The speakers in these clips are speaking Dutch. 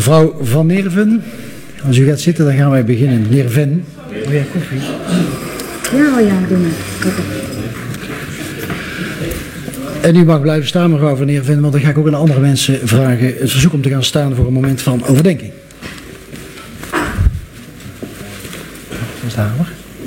Mevrouw Van Nerven, als u gaat zitten, dan gaan wij beginnen. Nerven. Oh ja, koffie. Ja, doe maar. En u mag blijven staan, mevrouw Van Nerven, want dan ga ik ook aan andere mensen vragen het verzoek om te gaan staan voor een moment van overdenking. Dat is de hamer.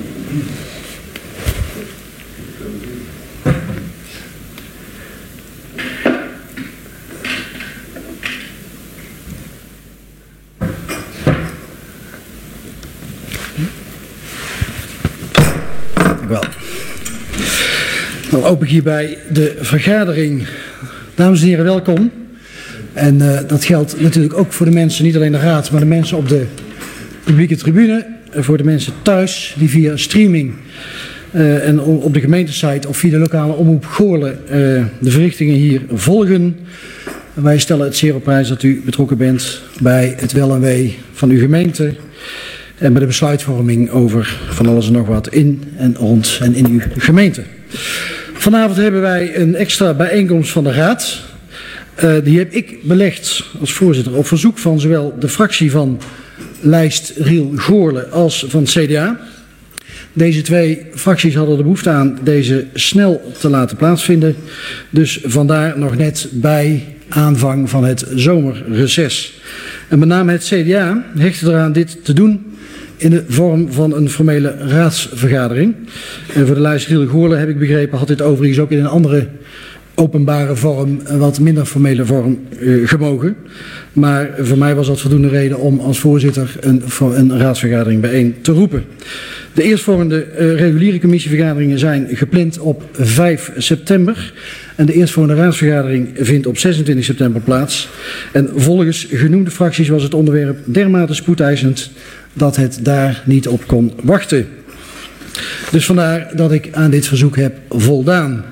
Dank u wel. Dan open ik hierbij de vergadering. Dames en heren, welkom. En dat geldt natuurlijk ook voor de mensen, niet alleen de raad, maar de mensen op de publieke tribune. Voor de mensen thuis die via streaming en op de gemeentesite of via de lokale omroep Goorlen de verrichtingen hier volgen. Wij stellen het zeer op prijs dat u betrokken bent bij het wel en wee van uw gemeente. En bij de besluitvorming over van alles en nog wat in en rond en in uw gemeente. Vanavond hebben wij een extra bijeenkomst van de raad. Die heb ik belegd als voorzitter op verzoek van zowel de fractie van lijst Riel Goorlen als van het CDA. Deze twee fracties hadden de behoefte aan deze snel te laten plaatsvinden. Dus vandaar nog net bij aanvang van het zomerreces. En met name het CDA hechtte eraan dit te doen in de vorm van een formele raadsvergadering. En voor de lijst Riel Goorlen, heb ik begrepen, had dit overigens ook in een andere openbare vorm, een wat minder formele vorm gemogen. Maar voor mij was dat voldoende reden om als voorzitter een raadsvergadering bijeen te roepen. De eerstvolgende reguliere commissievergaderingen zijn gepland op 5 september. En de eerstvolgende raadsvergadering vindt op 26 september plaats. En volgens genoemde fracties was het onderwerp dermate spoedeisend dat het daar niet op kon wachten. Dus vandaar dat ik aan dit verzoek heb voldaan.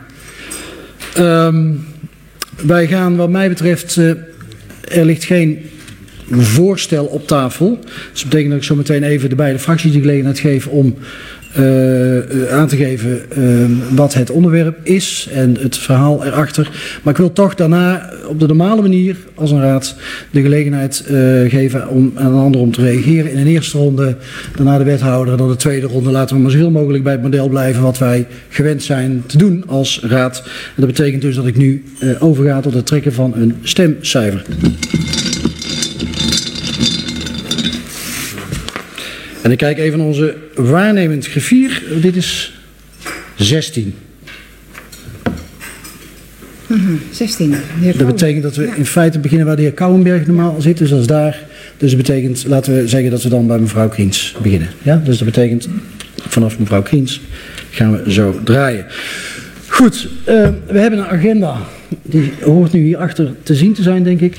Wij gaan wat mij betreft, er ligt geen voorstel op tafel. Dus dat betekent dat ik zo meteen even de beide fracties de gelegenheid geef om aan te geven wat het onderwerp is en het verhaal erachter. Maar ik wil toch daarna op de normale manier als een raad de gelegenheid geven om aan een ander om te reageren. In een eerste ronde, daarna de wethouder, en dan de tweede ronde laten we maar zoveel mogelijk bij het model blijven wat wij gewend zijn te doen als raad. En dat betekent dus dat ik nu overga tot het trekken van een stemcijfer. En ik kijk even naar onze waarnemend griffier. Dit is 16. 16. Dat betekent dat we in feite beginnen waar de heer Kouwenberg normaal zit. Dus dat is daar. Dus dat betekent, laten we zeggen dat we dan bij mevrouw Kriens beginnen. Ja? Dus dat betekent, vanaf mevrouw Kriens gaan we zo draaien. Goed, we hebben een agenda. Die hoort nu hierachter te zien te zijn, denk ik.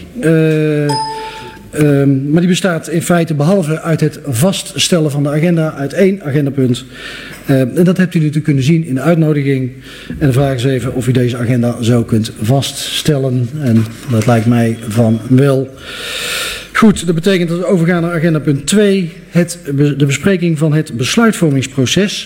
Maar die bestaat in feite behalve uit het vaststellen van de agenda uit 1 agendapunt. En dat hebt u natuurlijk kunnen zien in de uitnodiging. En de vraag is even of u deze agenda zo kunt vaststellen. En dat lijkt mij van wel. Goed, dat betekent dat we overgaan naar agendapunt 2. De bespreking van het besluitvormingsproces.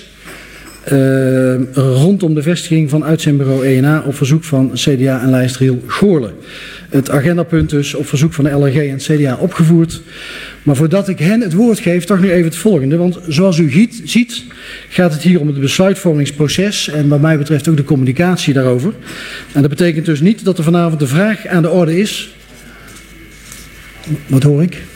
Rondom de vestiging van uitzendbureau ENA op verzoek van CDA en lijst Riel Goorlen. Het agendapunt dus op verzoek van de LRG en het CDA opgevoerd. Maar voordat ik hen het woord geef, toch nu even het volgende. Want zoals u ziet, gaat het hier om het besluitvormingsproces en wat mij betreft ook de communicatie daarover. En dat betekent dus niet dat er vanavond de vraag aan de orde is. Wat hoor ik?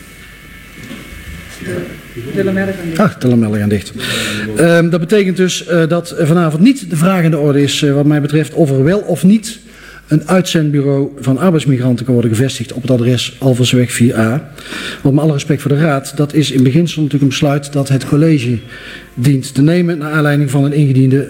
De lamellen gaan dicht. Dat betekent dus dat er vanavond niet de vraag aan de orde is wat mij betreft of er wel of niet een uitzendbureau van arbeidsmigranten kan worden gevestigd op het adres Alversweg 4A. Want met alle respect voor de raad, dat is in beginsel natuurlijk een besluit dat het college dient te nemen naar aanleiding van een ingediende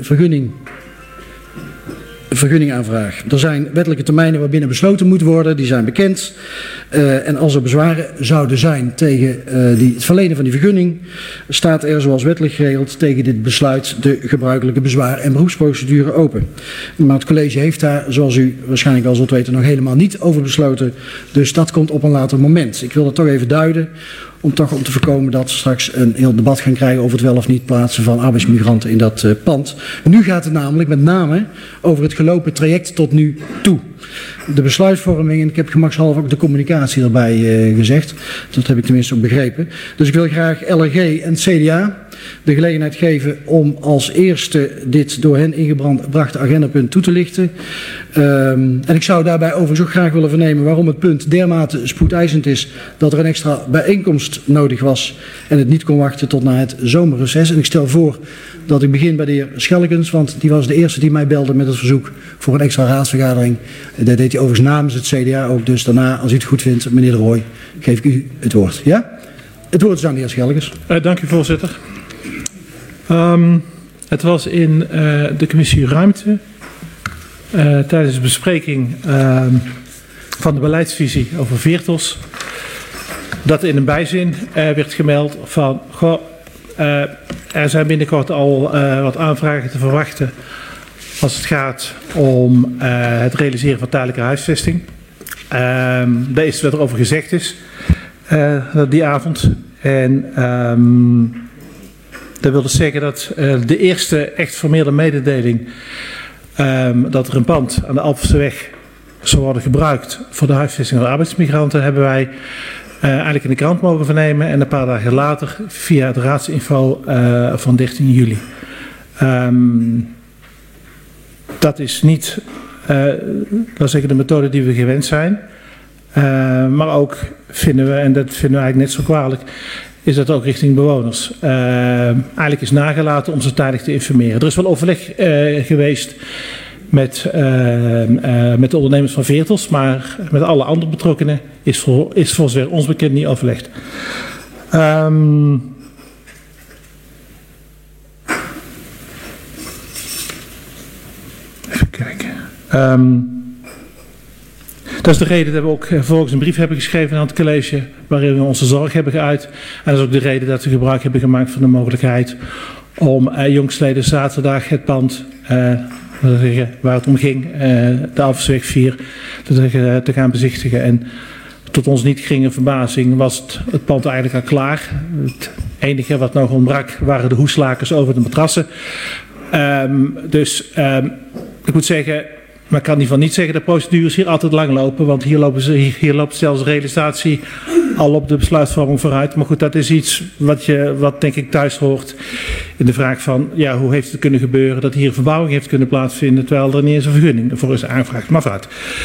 vergunningaanvraag. Er zijn wettelijke termijnen waarbinnen besloten moet worden, die zijn bekend. En als er bezwaren zouden zijn tegen het verlenen van die vergunning, staat er zoals wettelijk geregeld tegen dit besluit de gebruikelijke bezwaar- en beroepsprocedure open. Maar het college heeft daar, zoals u waarschijnlijk wel zult weten, nog helemaal niet over besloten. Dus dat komt op een later moment. Ik wil dat toch even duiden, om te voorkomen dat we straks een heel debat gaan krijgen over het wel of niet plaatsen van arbeidsmigranten in dat pand. Nu gaat het namelijk met name over het gelopen traject tot nu toe. De besluitvorming, en ik heb gemakshalve ook de communicatie erbij gezegd. Dat heb ik tenminste ook begrepen. Dus ik wil graag LRG en CDA de gelegenheid geven om als eerste dit door hen ingebrachte agendapunt toe te lichten. En ik zou daarbij overigens ook graag willen vernemen waarom het punt dermate spoedeisend is dat er een extra bijeenkomst nodig was en het niet kon wachten tot na het zomerreces. En ik stel voor dat ik begin bij de heer Schelkens, want die was de eerste die mij belde met het verzoek voor een extra raadsvergadering. Dat deed hij overigens namens het CDA ook. Dus daarna, als u het goed vindt, meneer De Rooij, geef ik u het woord. Ja? Het woord is aan de heer Schelkens. Dank u, voorzitter. Het was in de commissie Ruimte tijdens de bespreking van de beleidsvisie over Veertels dat in een bijzin werd gemeld van er zijn binnenkort al wat aanvragen te verwachten als het gaat om het realiseren van tijdelijke huisvesting. Dat is wat er over gezegd is die avond. En dat wil dus zeggen dat de eerste echt formele mededeling dat er een pand aan de Alphensteweg zou worden gebruikt voor de huisvesting van de arbeidsmigranten hebben wij eigenlijk in de krant mogen vernemen en een paar dagen later via het raadsinfo van 13 juli. Dat is niet de methode die we gewend zijn. Maar ook vinden we, en dat vinden we eigenlijk net zo kwalijk, is dat ook richting bewoners. Eigenlijk is nagelaten om ze tijdig te informeren. Er is wel overleg geweest met de ondernemers van Veertels, maar met alle andere betrokkenen is voor zover ons bekend niet overlegd. Even kijken. Dat is de reden dat we ook vervolgens een brief hebben geschreven aan het college waarin we onze zorg hebben geuit. En dat is ook de reden dat we gebruik hebben gemaakt van de mogelijkheid om jongstleden zaterdag het pand waar het om ging, de Alphensteweg 4, te gaan bezichtigen. En tot ons niet geringe verbazing was het pand eigenlijk al klaar. Het enige wat nog ontbrak waren de hoeslakers over de matrassen. Ik moet zeggen, maar ik kan in ieder geval niet zeggen dat procedures hier altijd lang lopen, want hier loopt zelfs realisatie al op de besluitvorming vooruit. Maar goed, dat is iets wat denk ik thuis hoort in de vraag van, ja, hoe heeft het kunnen gebeuren dat hier een verbouwing heeft kunnen plaatsvinden, terwijl er niet eens een vergunning voor is aangevraagd. Maar vooruit.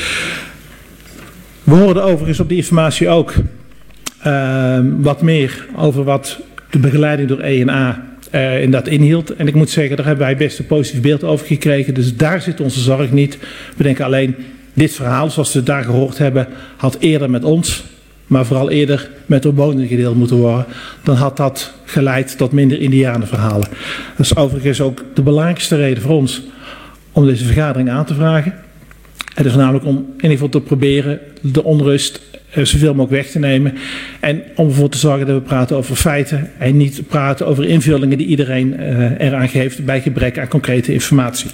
We hoorden overigens op die informatie ook wat meer over wat de begeleiding door E&A in dat inhield. En ik moet zeggen, daar hebben wij best een positief beeld over gekregen. Dus daar zit onze zorg niet. We denken alleen, dit verhaal, zoals we het daar gehoord hebben, had eerder met ons, maar vooral eerder met de omwonenden gedeeld moeten worden. Dan had dat geleid tot minder Indianenverhalen. Dat is overigens ook de belangrijkste reden voor ons om deze vergadering aan te vragen. Het is namelijk om in ieder geval te proberen de onrust zoveel mogelijk weg te nemen. En om ervoor te zorgen dat we praten over feiten en niet praten over invullingen die iedereen eraan geeft bij gebrek aan concrete informatie.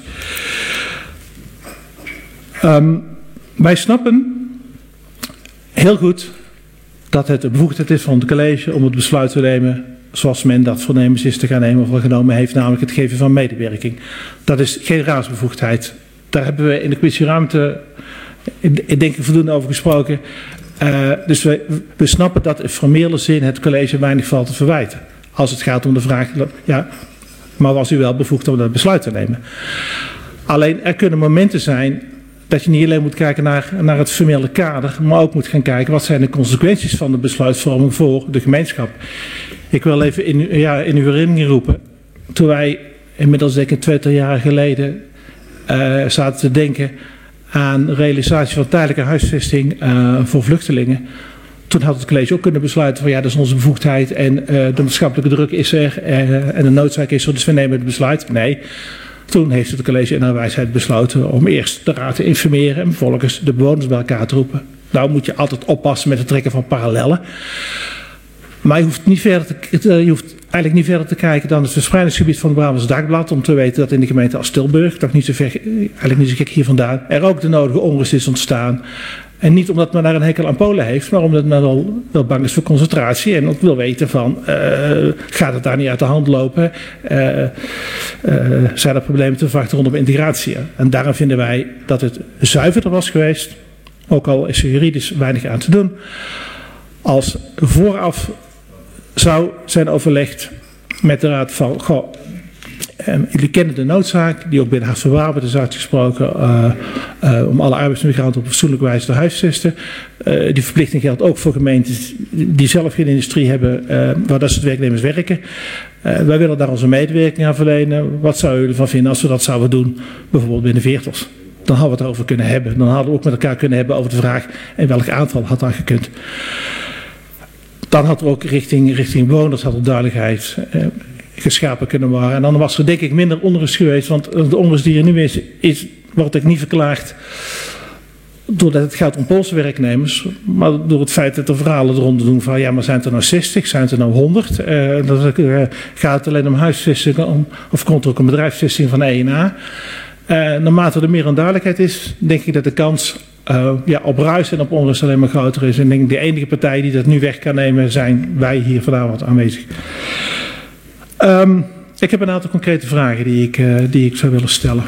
Wij snappen heel goed dat het de bevoegdheid is van het college om het besluit te nemen zoals men dat voornemens is te gaan nemen of wel genomen heeft, namelijk het geven van medewerking. Dat is geen raadsbevoegdheid. Daar hebben we in de commissie Ruimte, ik denk ik, voldoende over gesproken. Dus we snappen dat in formele zin het college weinig valt te verwijten. Als het gaat om de vraag, ja, maar was u wel bevoegd om dat besluit te nemen? Alleen er kunnen momenten zijn dat je niet alleen moet kijken naar het formele kader, maar ook moet gaan kijken wat zijn de consequenties van de besluitvorming voor de gemeenschap. Ik wil even in uw herinnering roepen, toen wij inmiddels denk ik 20 jaar geleden zaten te denken aan realisatie van tijdelijke huisvesting voor vluchtelingen. Toen had het college ook kunnen besluiten van ja, dat is onze bevoegdheid en de maatschappelijke druk is er en de noodzaak is er, dus we nemen het besluit. Nee, toen heeft het college in haar wijsheid besloten om eerst de raad te informeren en vervolgens de bewoners bij elkaar te roepen. Nou moet je altijd oppassen met het trekken van parallellen. Maar je hoeft eigenlijk niet verder te kijken dan het verspreidingsgebied van het Brabants Dagblad om te weten dat in de gemeente als Tilburg, toch niet zo ver, eigenlijk niet zo gek hier vandaan, er ook de nodige onrust is ontstaan. En niet omdat men daar een hekel aan Polen heeft, maar omdat men wel bang is voor concentratie en ook wil weten van, gaat het daar niet uit de hand lopen? Zijn er problemen te verwachten rondom integratie? En daarom vinden wij dat het zuiverder was geweest, ook al is er juridisch weinig aan te doen, als vooraf zou zijn overlegd met de raad van, jullie kennen de noodzaak, die ook binnen Hart van Waarbe is uitgesproken, om alle arbeidsmigranten op een fatsoenlijke wijze te huisvesten. Die verplichting geldt ook voor gemeentes die zelf geen industrie hebben, waar dat soort werknemers werken. Wij willen daar onze medewerking aan verlenen. Wat zouden jullie van vinden als we dat zouden doen, bijvoorbeeld binnen Veertels? Dan hadden we het erover kunnen hebben. Dan hadden we ook met elkaar kunnen hebben over de vraag in welk aantal had dat gekund. Dan had er ook richting bewoners had er duidelijkheid geschapen kunnen worden. En dan was er denk ik minder onrust geweest, want de onrust die er nu is wordt ook niet verklaard doordat het gaat om Poolse werknemers, maar door het feit dat er verhalen eronder doen van ja, maar zijn het er nou 60, zijn het er nou 100? Gaat het alleen om huisvesting of komt er ook een bedrijfsvesting van ENA? Naarmate er meer onduidelijkheid is, denk ik dat de kans op ruis en op onrust alleen maar groter is. En denk ik de enige partij die dat nu weg kan nemen zijn wij hier vanavond aanwezig. Ik heb een aantal concrete vragen die ik zou willen stellen.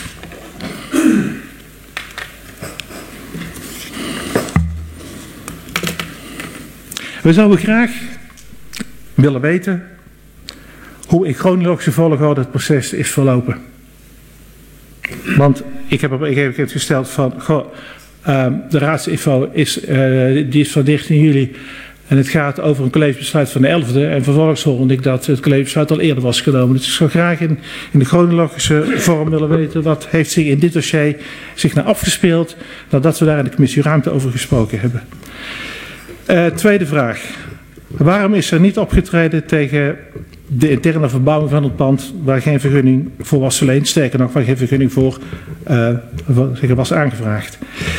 We zouden graag willen weten hoe in chronologische volgorde het proces is verlopen. Want ik heb op een gegeven moment gesteld van, de raadsinfo is van 19 juli en het gaat over een collegebesluit van de 11e. En vervolgens hoorde ik dat het collegebesluit al eerder was genomen. Dus ik zou graag in de chronologische vorm willen weten wat heeft zich in dit dossier zich nou afgespeeld, nadat we daar in de commissie ruimte over gesproken hebben. Tweede vraag. Waarom is er niet opgetreden tegen de interne verbouwing van het pand waar geen vergunning voor was verleend, sterker nog, waar geen vergunning voor was aangevraagd?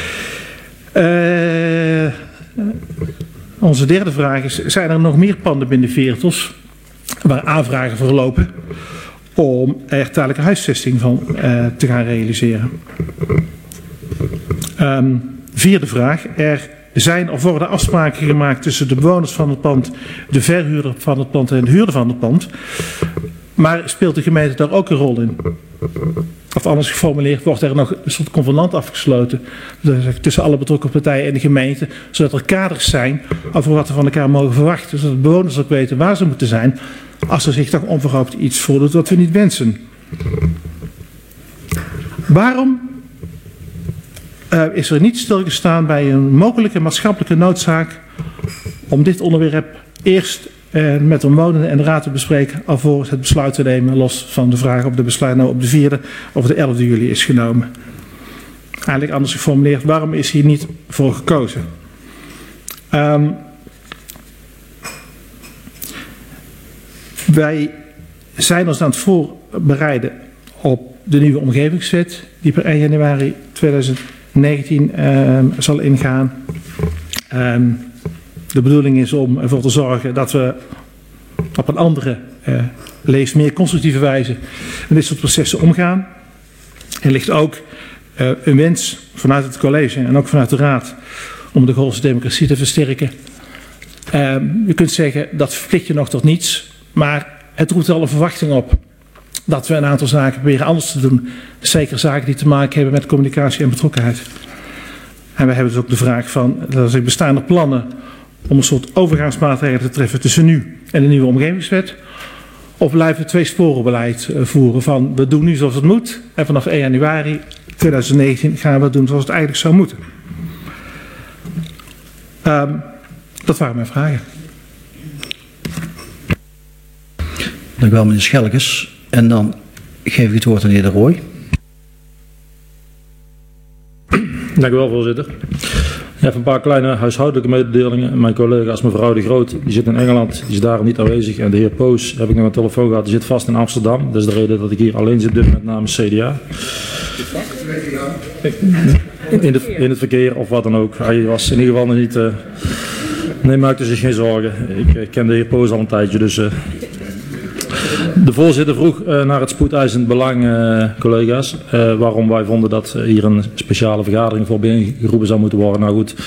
Onze derde vraag is, zijn er nog meer panden binnen Veertels waar aanvragen voor lopen om er tijdelijke huisvesting van te gaan realiseren? Vierde vraag. Er zijn of worden afspraken gemaakt tussen de bewoners van het pand, de verhuurder van het pand en de huurder van het pand. Maar speelt de gemeente daar ook een rol in? Of anders geformuleerd, wordt er nog een soort convenant afgesloten tussen alle betrokken partijen en de gemeente, zodat er kaders zijn over wat we van elkaar mogen verwachten, zodat de bewoners ook weten waar ze moeten zijn als er zich toch onverhoopt iets voordoet wat we niet wensen. Waarom is er niet stilgestaan bij een mogelijke maatschappelijke noodzaak om dit onderwerp eerst met de omwonenden en de raad te bespreken, alvorens het besluit te nemen, los van de vraag of de besluit nou op de 4e of de 11e juli is genomen. Eigenlijk anders geformuleerd, waarom is hier niet voor gekozen? Wij zijn ons aan het voorbereiden op de nieuwe omgevingswet, die per 1 januari 2019 zal ingaan. De bedoeling is om ervoor te zorgen dat we op een andere, lees meer constructieve wijze met dit soort processen omgaan. Er ligt ook een wens vanuit het college en ook vanuit de raad om de Goolse democratie te versterken. Je kunt zeggen dat verplicht je nog tot niets, maar het roept wel een verwachting op dat we een aantal zaken proberen anders te doen. Zeker zaken die te maken hebben met communicatie en betrokkenheid. En we hebben dus ook de vraag van, er bestaan er plannen om een soort overgangsmaatregelen te treffen tussen nu en de nieuwe omgevingswet? Of blijven we 2-sporenbeleid voeren van, we doen nu zoals het moet en vanaf 1 januari 2019 gaan we het doen zoals het eigenlijk zou moeten? Dat waren mijn vragen. Dank u wel, meneer Schelkes. En dan geef ik het woord aan de heer De Rooij. Dank u wel, voorzitter. Even een paar kleine huishoudelijke mededelingen. Mijn collega's mevrouw De Groot, die zit in Engeland, die is daarom niet aanwezig. En de heer Poos, heb ik nog een telefoon gehad, die zit vast in Amsterdam. Dat is de reden dat ik hier alleen zit met namens CDA. In het verkeer of wat dan ook. Hij was in ieder geval nog niet... nee, maakte zich geen zorgen. Ik ken de heer Poos al een tijdje, dus... De voorzitter vroeg naar het spoedeisend belang, collega's, waarom wij vonden dat hier een speciale vergadering voor bijeengeroepen zou moeten worden. Nou goed,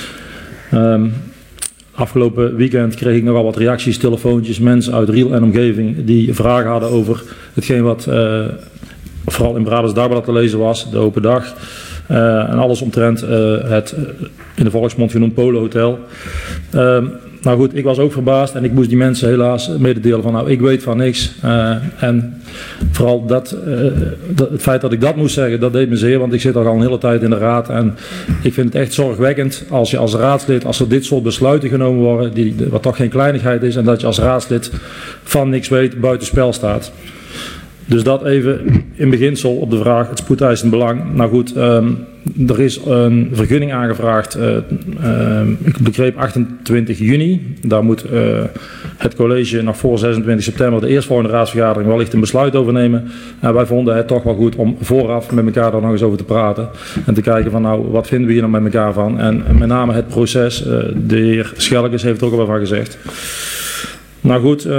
afgelopen weekend kreeg ik nogal wat reacties, telefoontjes, mensen uit Riel en omgeving die vragen hadden over hetgeen wat vooral in Brabants Dagblad te lezen was, de open dag. En alles omtrent het in de volksmond genoemd Polo Hotel. Nou goed, ik was ook verbaasd en ik moest die mensen helaas mededelen van nou, ik weet van niks. En vooral het feit dat ik dat moest zeggen, dat deed me zeer, want ik zit al een hele tijd in de raad. En ik vind het echt zorgwekkend als je als raadslid, als er dit soort besluiten genomen worden, wat toch geen kleinigheid is, en dat je als raadslid van niks weet, buitenspel staat. Dus dat even in beginsel op de vraag het spoedeisend belang. Nou goed, er is een vergunning aangevraagd, ik begreep 28 juni. Daar moet het college nog voor 26 september, de eerstvolgende raadsvergadering, wellicht een besluit over nemen. En wij vonden het toch wel goed om vooraf met elkaar daar nog eens over te praten. En te kijken van nou, wat vinden we hier nou met elkaar van. En met name het proces, de heer Schelkes heeft er ook al wat van gezegd. Nou goed,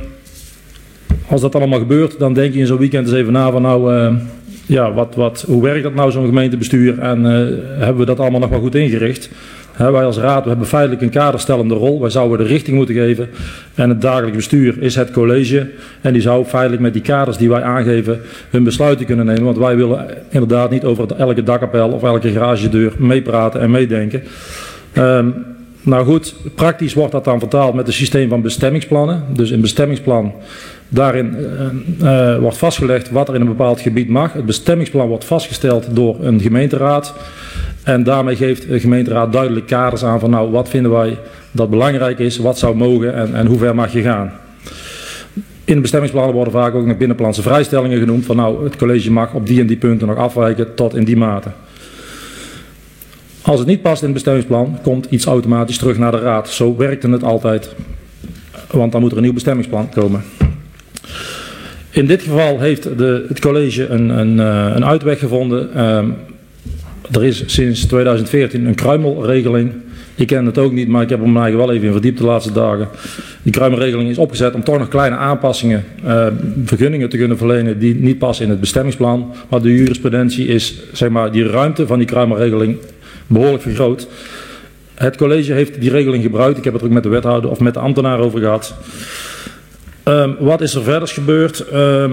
als dat allemaal gebeurt, dan denk je in zo'n weekend eens even na van nou, hoe werkt dat nou zo'n gemeentebestuur en hebben we dat allemaal nog wel goed ingericht? Wij als raad, we hebben feitelijk een kaderstellende rol, wij zouden de richting moeten geven en het dagelijks bestuur is het college en die zou feitelijk met die kaders die wij aangeven hun besluiten kunnen nemen, want wij willen inderdaad niet over elke dakkapel of elke garagedeur meepraten en meedenken. Nou goed, praktisch wordt dat dan vertaald met het systeem van bestemmingsplannen. Dus een bestemmingsplan, daarin wordt vastgelegd wat er in een bepaald gebied mag. Het bestemmingsplan wordt vastgesteld door een gemeenteraad. En daarmee geeft de gemeenteraad duidelijk kaders aan van nou, wat vinden wij dat belangrijk is, wat zou mogen en hoe ver mag je gaan. In de bestemmingsplannen worden vaak ook nog binnenplanse vrijstellingen genoemd van nou, het college mag op die en die punten nog afwijken tot in die mate. Als het niet past in het bestemmingsplan, komt iets automatisch terug naar de raad. Zo werkte het altijd, want dan moet er een nieuw bestemmingsplan komen. In dit geval heeft het college een uitweg gevonden. Er is sinds 2014 een kruimelregeling. Ik ken het ook niet, maar ik heb er me eigenlijk wel even in verdiept de laatste dagen. Die kruimelregeling is opgezet om toch nog kleine aanpassingen, vergunningen te kunnen verlenen die niet passen in het bestemmingsplan. Maar de jurisprudentie is, zeg maar, die ruimte van die kruimelregeling behoorlijk vergroot. Het college heeft die regeling gebruikt. Ik heb het ook met de wethouder of met de ambtenaar over gehad. Wat is er verder gebeurd?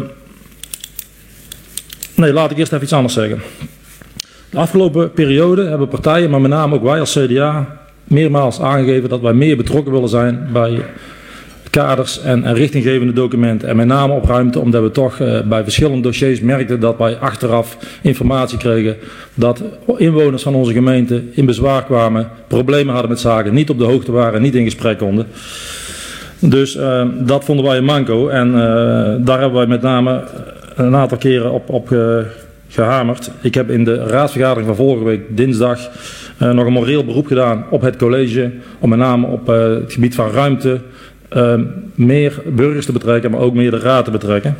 Nee, laat ik eerst even iets anders zeggen. De afgelopen periode hebben partijen, maar met name ook wij als CDA, meermaals aangegeven dat wij meer betrokken willen zijn bij kaders en richtinggevende documenten. En met name op ruimte, omdat we toch bij verschillende dossiers merkten dat wij achteraf informatie kregen dat inwoners van onze gemeente in bezwaar kwamen, problemen hadden met zaken, niet op de hoogte waren, niet in gesprek konden. Dus dat vonden wij een manco en daar hebben wij met name een aantal keren op gehamerd. Ik heb in de raadsvergadering van vorige week dinsdag nog een moreel beroep gedaan op het college, om met name op het gebied van ruimte meer burgers te betrekken, maar ook meer de raad te betrekken.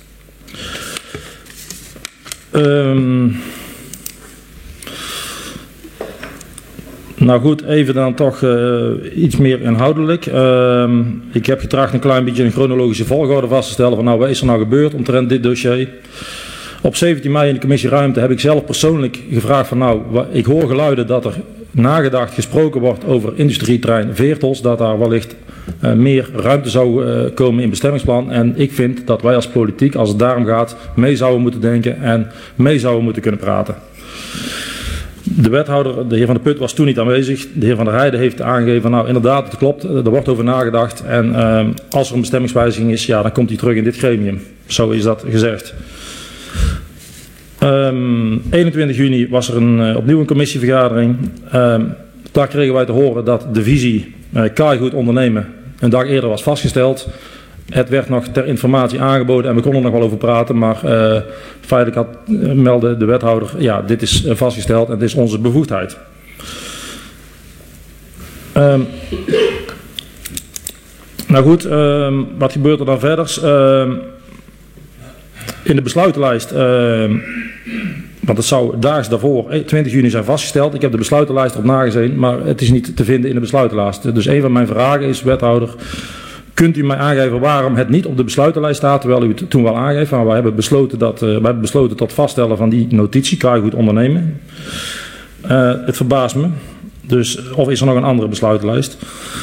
Nou goed, even dan toch iets meer inhoudelijk. Ik heb getracht een klein beetje een chronologische volgorde vast te stellen van nou, wat is er nou gebeurd omtrent dit dossier. Op 17 mei in de commissie Ruimte heb ik zelf persoonlijk gevraagd van nou, ik hoor geluiden dat er nagedacht gesproken wordt over industrieterrein Veertels, dat daar wellicht meer ruimte zou komen in bestemmingsplan. En ik vind dat wij als politiek, als het daarom gaat, mee zouden moeten denken en mee zouden moeten kunnen praten. De wethouder, de heer Van der Put, was toen niet aanwezig. De heer Van der Heijden heeft aangegeven van nou inderdaad, het klopt, er wordt over nagedacht. En als er een bestemmingswijziging is, ja, dan komt hij terug in dit gremium. Zo is dat gezegd. 21 juni was er opnieuw een commissievergadering. Daar kregen wij te horen dat de visie Kaaigoed ondernemen een dag eerder was vastgesteld. Het werd nog ter informatie aangeboden en we konden er nog wel over praten, maar feitelijk meldde de wethouder, ja, dit is vastgesteld en het is onze bevoegdheid. Nou goed, wat gebeurt er dan verder? In de besluitenlijst, want het zou daags daarvoor, 20 juni zijn vastgesteld. Ik heb de besluitenlijst erop nagezien, maar het is niet te vinden in de besluitenlijst. Dus een van mijn vragen is, wethouder, kunt u mij aangeven waarom het niet op de besluitenlijst staat, terwijl u het toen wel aangeeft. Wij hebben besloten tot vaststellen van die notitie, Kraaigoed ondernemen. Het verbaast me. Dus, of is er nog een andere besluitenlijst?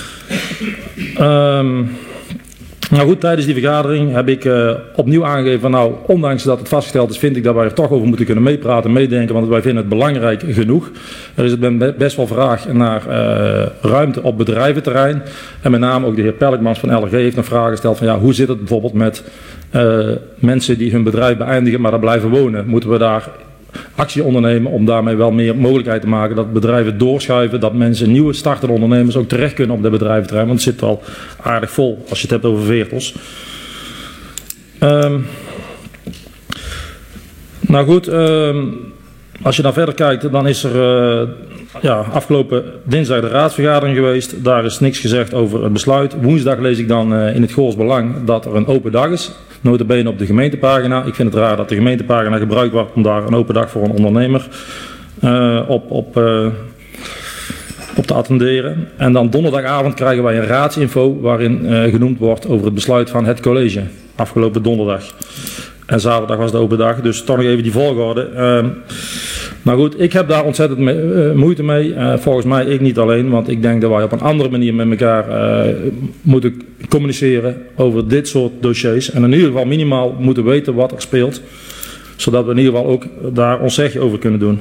Nou goed, tijdens die vergadering heb ik opnieuw aangegeven van nou, ondanks dat het vastgesteld is, vind ik dat wij er toch over moeten kunnen meepraten, meedenken, want wij vinden het belangrijk genoeg. Er is best wel vraag naar ruimte op bedrijventerrein. En met name ook de heer Pelkmans van LRG heeft een vraag gesteld van ja, hoe zit het bijvoorbeeld met mensen die hun bedrijf beëindigen, maar daar blijven wonen? Moeten we daar actie ondernemen om daarmee wel meer mogelijkheid te maken dat bedrijven doorschuiven, dat mensen, nieuwe startende ondernemers ook terecht kunnen op de bedrijventerrein, want het zit wel aardig vol als je het hebt over veertels. Nou goed, als je dan verder kijkt, dan is er afgelopen dinsdag de raadsvergadering geweest. Daar is niks gezegd over het besluit. Woensdag lees ik dan in het Goorls Belang dat er een open dag is. Nota bene op de gemeentepagina. Ik vind het raar dat de gemeentepagina gebruikt wordt om daar een open dag voor een ondernemer op te attenderen. En dan donderdagavond krijgen wij een raadsinfo waarin genoemd wordt over het besluit van het college. Afgelopen donderdag. En zaterdag was de open dag. Dus toch nog even die volgorde. Maar goed, ik heb daar ontzettend moeite mee. Volgens mij ik niet alleen, want ik denk dat wij op een andere manier met elkaar moeten communiceren over dit soort dossiers. En in ieder geval minimaal moeten weten wat er speelt. Zodat we in ieder geval ook daar ons zegje over kunnen doen.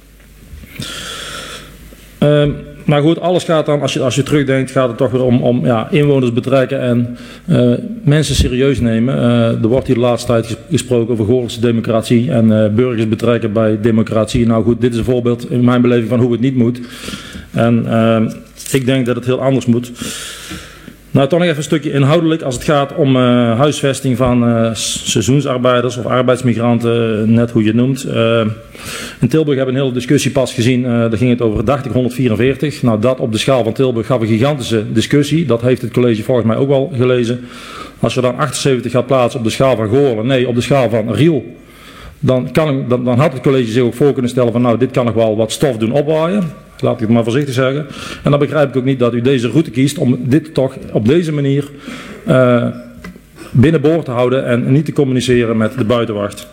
Maar goed, alles gaat dan, als je terugdenkt, gaat het toch weer om inwoners betrekken en mensen serieus nemen. Er wordt hier de laatste tijd gesproken over Goorlse democratie en burgers betrekken bij democratie. Nou goed, dit is een voorbeeld in mijn beleving van hoe het niet moet. En ik denk dat het heel anders moet. Nou, toch nog even een stukje inhoudelijk als het gaat om huisvesting van seizoensarbeiders of arbeidsmigranten, net hoe je het noemt. In Tilburg hebben we een hele discussie pas gezien, daar ging het over 144. Nou, dat op de schaal van Tilburg gaf een gigantische discussie. Dat heeft het college volgens mij ook wel gelezen. Als je dan 78 gaat plaatsen op de schaal van Goorlen, nee, op de schaal van Riel, dan had het college zich ook voor kunnen stellen van nou, dit kan nog wel wat stof doen opwaaien. Laat ik het maar voorzichtig zeggen. En dan begrijp ik ook niet dat u deze route kiest om dit toch op deze manier binnenboord te houden en niet te communiceren met de buitenwacht.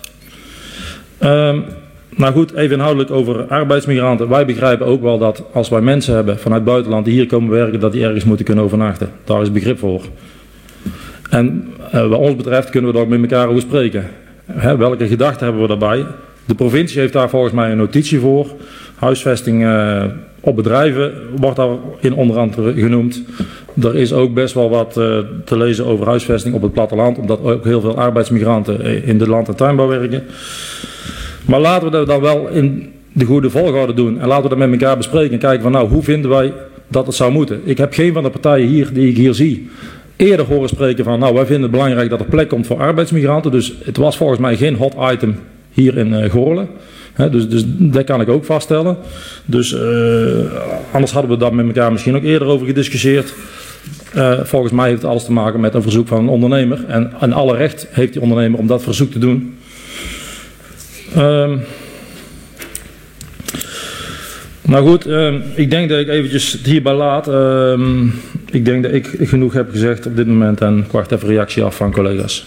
Nou goed, even inhoudelijk over arbeidsmigranten. Wij begrijpen ook wel dat als wij mensen hebben vanuit het buitenland die hier komen werken, dat die ergens moeten kunnen overnachten. Daar is begrip voor. En wat ons betreft kunnen we er ook met elkaar over spreken. Welke gedachten hebben we daarbij? De provincie heeft daar volgens mij een notitie voor. Huisvesting op bedrijven wordt daar in onder andere genoemd. Er is ook best wel wat te lezen over huisvesting op het platteland, omdat ook heel veel arbeidsmigranten in de land- en tuinbouw werken. Maar laten we dat dan wel in de goede volgorde doen en laten we dat met elkaar bespreken en kijken van nou, hoe vinden wij dat het zou moeten. Ik heb geen van de partijen hier die ik hier zie eerder horen spreken van nou, wij vinden het belangrijk dat er plek komt voor arbeidsmigranten. Dus het was volgens mij geen hot item hier in Goorlen. Dus dat kan ik ook vaststellen. Dus anders hadden we daar met elkaar misschien ook eerder over gediscussieerd. Volgens mij heeft het alles te maken met een verzoek van een ondernemer. En alle recht heeft die ondernemer om dat verzoek te doen. Nou goed, ik denk dat ik eventjes het hierbij laat. Ik denk dat ik genoeg heb gezegd op dit moment en ik wacht even reactie af van collega's.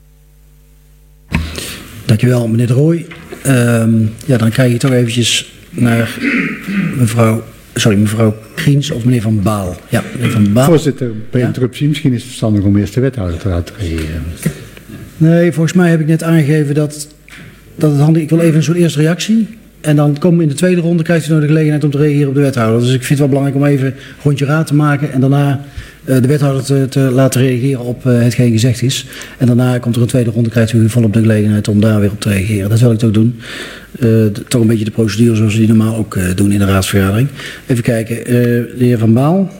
Dankjewel meneer De Rooij. Dan krijg je toch eventjes naar mevrouw Kriens of meneer Van Baal. Ja, meneer Van Baal. Voorzitter, bij interruptie, misschien is het verstandig om eerst de wethouder te laten reageren. Nee, volgens mij heb ik net aangegeven dat het handig is. Ik wil even een soort eerste reactie. En dan komen we in de tweede ronde, krijgt u nog de gelegenheid om te reageren op de wethouder. Dus ik vind het wel belangrijk om even een rondje raad te maken en daarna de wethouder te laten reageren op hetgeen gezegd is. En daarna komt er een tweede ronde, krijgt u volop de gelegenheid om daar weer op te reageren. Dat wil ik ook doen. Toch een beetje de procedure zoals we die normaal ook doen in de raadsvergadering. Even kijken, de heer Van Baal.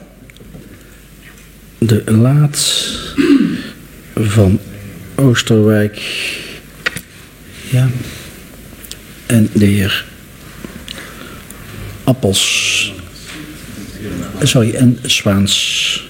De Laat van Oosterwijk. Ja. En de heer Appels. En Zwaans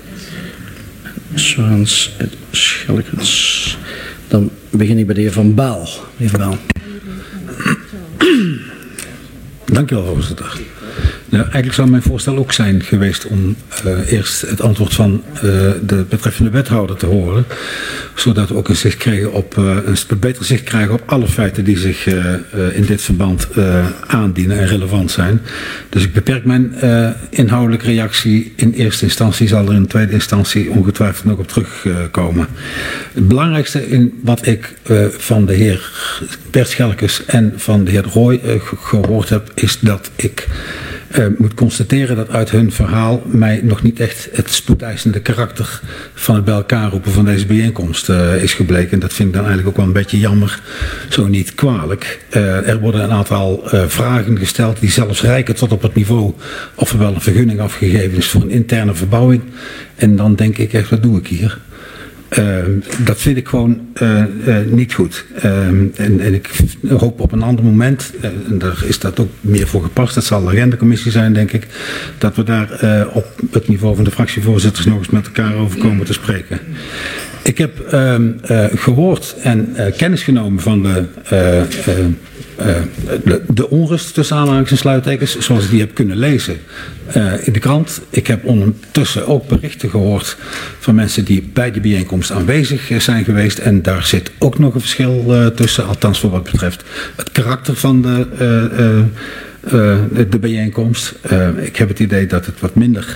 en Schelkens. Dan begin ik bij de heer Van Baal. Meneer Van Baal. Dank u wel, voorzitter. Ja, Eigenlijk zou mijn voorstel ook zijn geweest om eerst het antwoord van de betreffende wethouder te horen. Zodat we ook een beter zicht krijgen op alle feiten die zich in dit verband aandienen en relevant zijn. Dus ik beperk mijn inhoudelijke reactie in eerste instantie, zal er in tweede instantie ongetwijfeld nog op terugkomen. Het belangrijkste in wat ik van de heer Bert Schelkes en van de heer De Rooij gehoord heb, is dat ik moet constateren dat uit hun verhaal mij nog niet echt het spoedeisende karakter van het bij elkaar roepen van deze bijeenkomst is gebleken. Dat vind ik dan eigenlijk ook wel een beetje jammer, zo niet kwalijk. Er worden een aantal vragen gesteld die zelfs reiken tot op het niveau of er wel een vergunning afgegeven is voor een interne verbouwing. En dan denk ik echt, wat doe ik hier? Dat vind ik gewoon niet goed. En ik hoop op een ander moment, en daar is dat ook meer voor gepast, dat zal de agendacommissie zijn, denk ik, dat we daar op het niveau van de fractievoorzitters nog eens met elkaar over komen te spreken. Ik heb gehoord en kennis genomen van de onrust tussen aanhalingstekens en sluittekens, zoals ik die heb kunnen lezen in de krant. Ik heb ondertussen ook berichten gehoord van mensen die bij de bijeenkomst aanwezig zijn geweest. En daar zit ook nog een verschil tussen, althans voor wat betreft het karakter van de bijeenkomst. Ik heb het idee dat het wat minder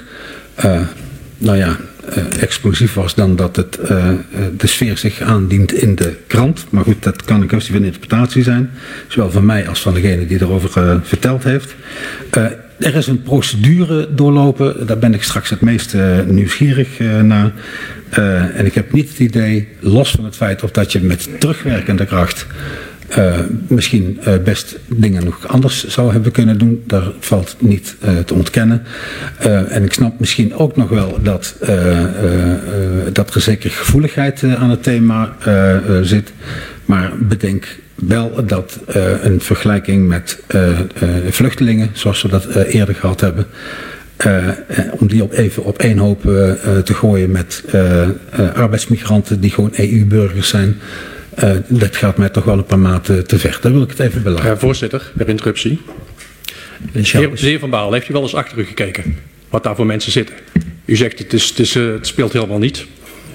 explosief was dan dat het de sfeer zich aandient in de krant. Maar goed, dat kan een kwestie van interpretatie zijn. Zowel van mij als van degene die erover verteld heeft. Er is een procedure doorlopen. Daar ben ik straks het meest nieuwsgierig naar. En ik heb niet het idee, los van het feit of dat je met terugwerkende kracht misschien best dingen nog anders zou hebben kunnen doen. Daar valt niet te ontkennen. En ik snap misschien ook nog wel dat er zeker gevoeligheid aan het thema zit. Maar bedenk wel dat een vergelijking met vluchtelingen, zoals we dat eerder gehad hebben, om die even op één hoop te gooien met arbeidsmigranten die gewoon EU-burgers zijn. Dat gaat mij toch wel een paar maten te ver. Daar wil ik het even belaten. Voorzitter, per interruptie. De heer Van Baal, heeft u wel eens achter u gekeken wat daar voor mensen zitten? U zegt het speelt helemaal niet.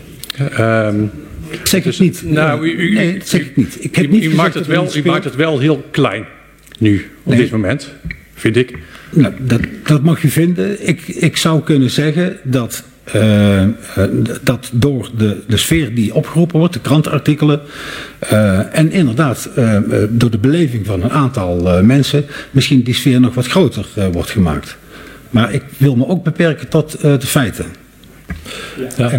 Zeg ik niet. Nou, nee, dat zeg ik niet. Ik heb niet u maakt het wel heel klein nu, op dit moment, vind ik. Nou, dat mag je vinden. Ik zou kunnen zeggen dat door de sfeer die opgeroepen wordt, de krantenartikelen, en inderdaad door de beleving van een aantal mensen, misschien die sfeer nog wat groter wordt gemaakt. Maar ik wil me ook beperken tot de feiten. Ja.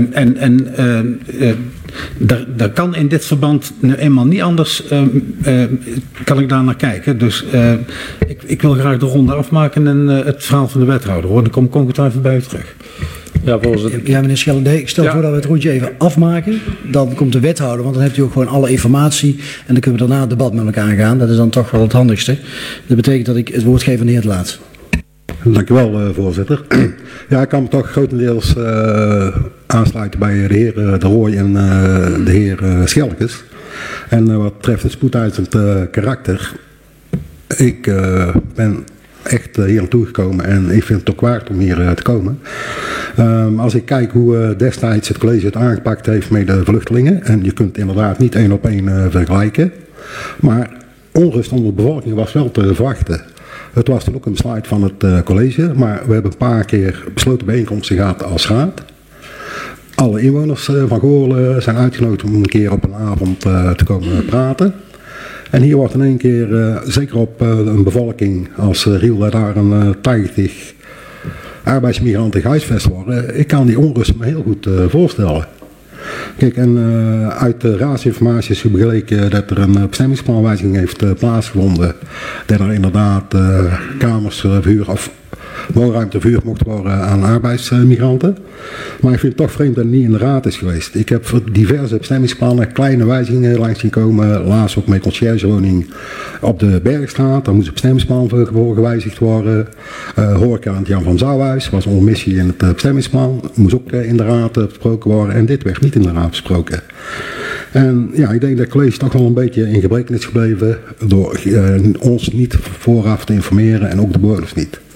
Daar kan in dit verband nu eenmaal niet anders, kan ik daar naar kijken. Dus ik wil graag de ronde afmaken en het verhaal van de wethouder hoor. Dan kom ik ongetwijfeld bij u terug. Ja, voorzitter. Ja, meneer Schellende, ik stel voor dat we het rondje even afmaken. Dan komt de wethouder, want dan hebt u ook gewoon alle informatie. En dan kunnen we daarna het debat met elkaar gaan. Dat is dan toch wel het handigste. Dat betekent dat ik het woord geef aan de heer De Laat. Dank u wel, voorzitter. Ja, ik kan me toch grotendeels aansluiten bij de heer De Rooij en de heer Schelkes. En wat betreft het spoedeisend karakter, ik ben echt hier naartoe gekomen en ik vind het ook waard om hier te komen. Als ik kijk hoe destijds het college het aangepakt heeft met de vluchtelingen, en je kunt het inderdaad niet één op één vergelijken, maar onrust onder de bevolking was wel te verwachten. Het was toen ook een besluit van het college, maar we hebben een paar keer besloten bijeenkomsten gehad als raad. Alle inwoners van Goorlen zijn uitgenodigd om een keer op een avond te komen praten. En hier wordt in één keer, zeker op een bevolking als Riel, daar een 80 arbeidsmigranten gehuisvest worden. Ik kan die onrust me heel goed voorstellen. Kijk, en uit de raadsinformatie is gebleken dat er een bestemmingsplanwijziging heeft plaatsgevonden. Dat er inderdaad kamers verhuur of woonruimte verhuurd mocht worden aan arbeidsmigranten. Maar ik vind het toch vreemd dat het niet in de raad is geweest. Ik heb voor diverse bestemmingsplannen kleine wijzigingen langs zien komen. Laatst ook met conciërgewoning op de Bergstraat. Daar moest het bestemmingsplan voor gewijzigd worden. Horeca aan het Jan van Zouwhuis was een omissie in het bestemmingsplan. Moest ook in de raad besproken worden. En dit werd niet in de raad besproken. En ja, ik denk dat het college toch wel een beetje in gebreken is gebleven door ons niet vooraf te informeren en ook de bewoners niet.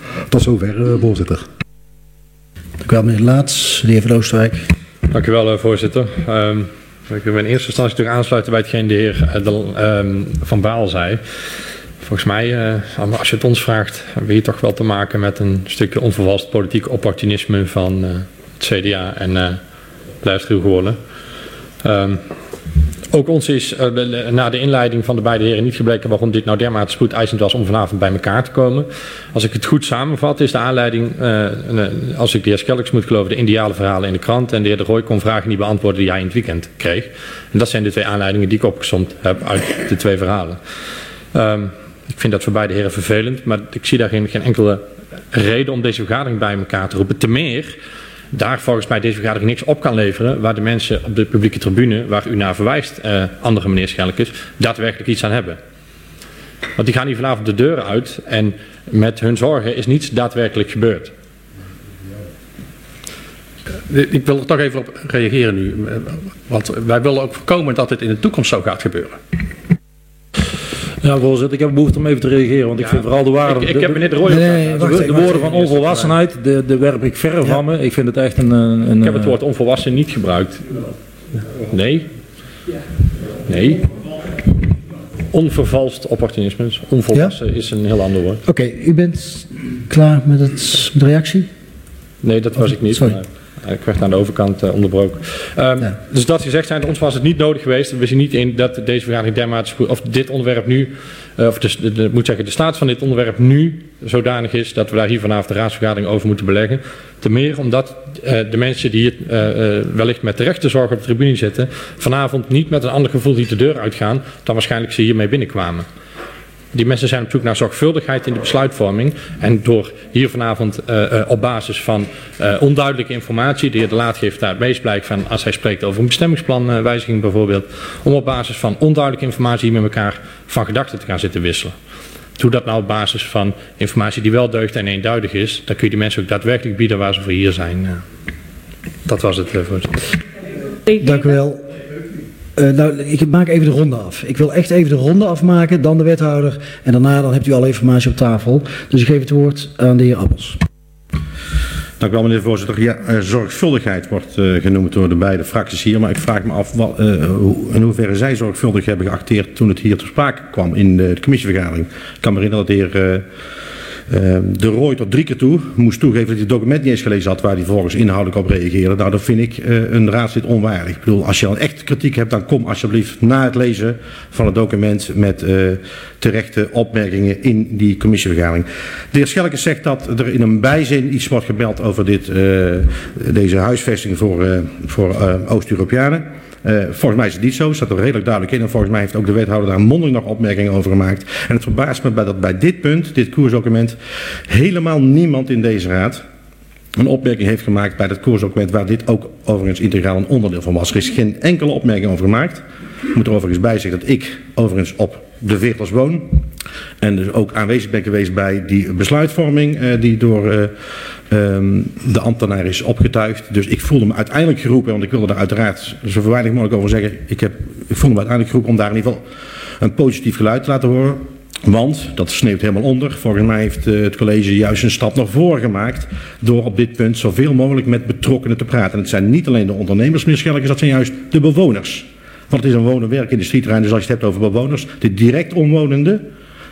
Tot zover, voorzitter. Dank u wel, meneer Laats. De heer Van Oosterwijk. Dank u wel, voorzitter. Ik wil in eerste instantie natuurlijk aansluiten bij hetgeen de heer Van Baal zei. Volgens mij, als je het ons vraagt, hebben we hier toch wel te maken met een stukje onvervalst politiek opportunisme van het CDA en Lijfstriel geworden. Ook ons is na de inleiding van de beide heren niet gebleken waarom dit nou dermate spoedeisend was om vanavond bij elkaar te komen. Als ik het goed samenvat, is de aanleiding, als ik de heer Schelkes moet geloven, de ideale verhalen in de krant en de heer De Rooij kon vragen niet beantwoorden die hij in het weekend kreeg. En dat zijn de twee aanleidingen die ik opgesomd heb uit de twee verhalen. Ik vind dat voor beide heren vervelend, maar ik zie daar geen enkele reden om deze vergadering bij elkaar te roepen. Te meer daar volgens mij deze vergadering niks op kan leveren waar de mensen op de publieke tribune, waar u naar verwijst, andere meneer Schelkes, daadwerkelijk iets aan hebben. Want die gaan hier vanavond de deuren uit en met hun zorgen is niets daadwerkelijk gebeurd. Ik wil er toch even op reageren nu, want wij willen ook voorkomen dat dit in de toekomst zo gaat gebeuren. Ja, voorzitter, ik heb behoefte om even te reageren, want ik vind vooral de waarde... Ik heb meneer De Rooij... de woorden van onvolwassenheid, de werp ik verre van me. Ik vind het echt een... Ik heb het woord onvolwassen niet gebruikt. Nee. Nee. Onvervalst opportunisme. Onvolwassen is een heel ander woord. Oké, u bent klaar met de reactie? Nee, dat was ik niet. Sorry. Ik werd aan de overkant onderbroken. Dus dat gezegd zijn, ons was het niet nodig geweest. We zien niet in dat deze vergadering dermate of dit onderwerp nu, moet zeggen, de staat van dit onderwerp nu zodanig is dat we daar hier vanavond de raadsvergadering over moeten beleggen. Ten meer omdat de mensen die hier wellicht met terechte zorg op de tribune zitten, vanavond niet met een ander gevoel die de deur uitgaan dan waarschijnlijk ze hiermee binnenkwamen. Die mensen zijn op zoek naar zorgvuldigheid in de besluitvorming. En door hier vanavond op basis van onduidelijke informatie, de heer De Laat geeft daar het meest blijk van als hij spreekt over een bestemmingsplanwijziging bijvoorbeeld, om op basis van onduidelijke informatie hier met elkaar van gedachten te gaan zitten wisselen. Doe dat nou op basis van informatie die wel deugt en eenduidig is, dan kun je die mensen ook daadwerkelijk bieden waar ze voor hier zijn. Dat was het, voorzitter. Dank u wel. Nou, ik maak even de ronde af. Ik wil echt even de ronde afmaken, dan de wethouder. En daarna dan hebt u alle informatie op tafel. Dus ik geef het woord aan de heer Appels. Dank u wel, meneer de voorzitter. Ja, zorgvuldigheid wordt genoemd door de beide fracties hier. Maar ik vraag me af in hoeverre zij zorgvuldig hebben geacteerd toen het hier ter sprake kwam in de commissievergadering. Ik kan me herinneren dat de heer De Rooij tot 3 keer toe moest toegeven dat hij het document niet eens gelezen had waar hij vervolgens inhoudelijk op reageerde. Nou, dat vind ik een raadslid onwaardig. Ik bedoel, als je dan echt kritiek hebt, dan kom alsjeblieft na het lezen van het document met terechte opmerkingen in die commissievergadering. De heer Schelkes zegt dat er in een bijzin iets wordt gemeld over deze huisvesting voor Oost-Europeanen. Volgens mij is het niet zo, staat er redelijk duidelijk in en volgens mij heeft ook de wethouder daar mondeling nog opmerkingen over gemaakt. En het verbaast me dat bij dit punt, dit koersdocument, helemaal niemand in deze raad een opmerking heeft gemaakt bij dat koersdocument waar dit ook overigens integraal een onderdeel van was. Er is geen enkele opmerking over gemaakt. Ik moet er overigens bij zeggen dat ik overigens op de Veertels woon en dus ook aanwezig ben geweest bij die besluitvorming die door de ambtenaar is opgetuigd. Dus ik voelde me uiteindelijk geroepen, want ik wilde daar uiteraard zo weinig mogelijk over zeggen. Ik voelde me uiteindelijk geroepen om daar in ieder geval een positief geluid te laten horen. Want, dat sneeuwt helemaal onder, volgens mij heeft het college juist een stap naar voren gemaakt door op dit punt zoveel mogelijk met betrokkenen te praten. En het zijn niet alleen de ondernemers, meneer Schelkes, dat zijn juist de bewoners. Want het is een wonen-werk-industrieterrein, dus als je het hebt over bewoners, de direct omwonenden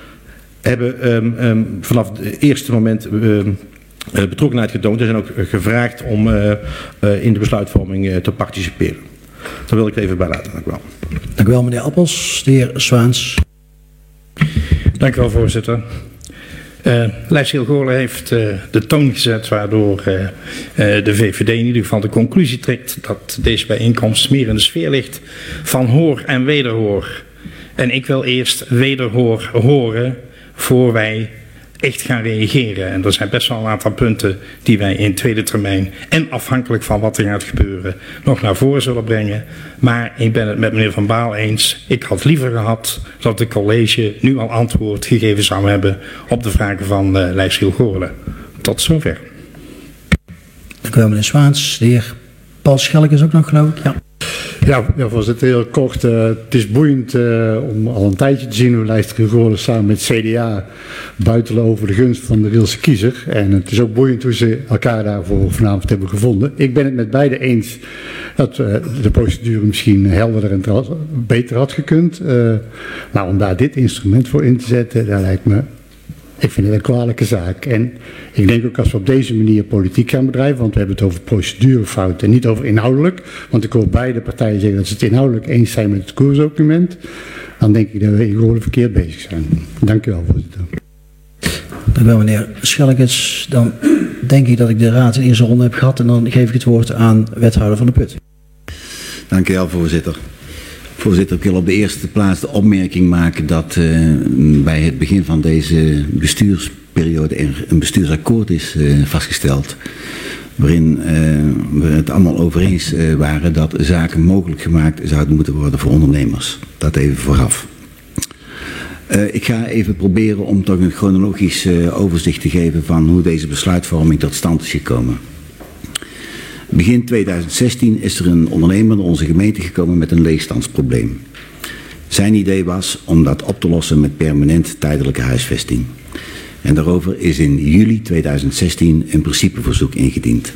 hebben vanaf het eerste moment betrokkenheid getoond en zijn ook gevraagd om in de besluitvorming te participeren. Daar wil ik het even bij laten. Dank u wel. Dank u wel, meneer Appels. De heer Zwaans. Dank u wel, voorzitter. Lijfstriel Goorlen heeft de toon gezet waardoor de VVD in ieder geval de conclusie trekt dat deze bijeenkomst meer in de sfeer ligt van hoor en wederhoor. En ik wil eerst wederhoor horen voor wij echt gaan reageren. En er zijn best wel een aantal punten die wij in tweede termijn en afhankelijk van wat er gaat gebeuren nog naar voren zullen brengen. Maar ik ben het met meneer Van Baal eens. Ik had liever gehad dat het college nu al antwoord gegeven zou hebben op de vragen van Lijfstriel Goorlen. Tot zover. Dank u wel, meneer Zwaans. De heer Paul Schelkes ook nog, geloof ik. Ja. Ja, voorzitter, heel kort. Het is boeiend om al een tijdje te zien hoe Lijsttrekker Goorlen samen met CDA buitelen over de gunst van de Rielse kiezer. En het is ook boeiend hoe ze elkaar daarvoor vanavond hebben gevonden. Ik ben het met beiden eens dat de procedure misschien helderder en beter had gekund. Maar om daar dit instrument voor in te zetten, dat lijkt me... Ik vind het een kwalijke zaak. En ik denk ook als we op deze manier politiek gaan bedrijven, want we hebben het over procedurefouten en niet over inhoudelijk. Want ik hoor beide partijen zeggen dat ze het inhoudelijk eens zijn met het koersdocument. Dan denk ik dat we gewoon verkeerd bezig zijn. Dank u wel, voorzitter. Dank u wel, meneer Schellekens. Dan denk ik dat ik de raad in eerste ronde heb gehad en dan geef ik het woord aan wethouder Van der Put. Dank u wel, voorzitter. Voorzitter, ik wil op de eerste plaats de opmerking maken dat bij het begin van deze bestuursperiode een bestuursakkoord is vastgesteld. Waarin we het allemaal over eens waren dat zaken mogelijk gemaakt zouden moeten worden voor ondernemers. Dat even vooraf. Ik ga even proberen om toch een chronologisch overzicht te geven van hoe deze besluitvorming tot stand is gekomen. Begin 2016 is er een ondernemer naar onze gemeente gekomen met een leegstandsprobleem. Zijn idee was om dat op te lossen met permanent tijdelijke huisvesting. En daarover is in juli 2016 een principeverzoek ingediend.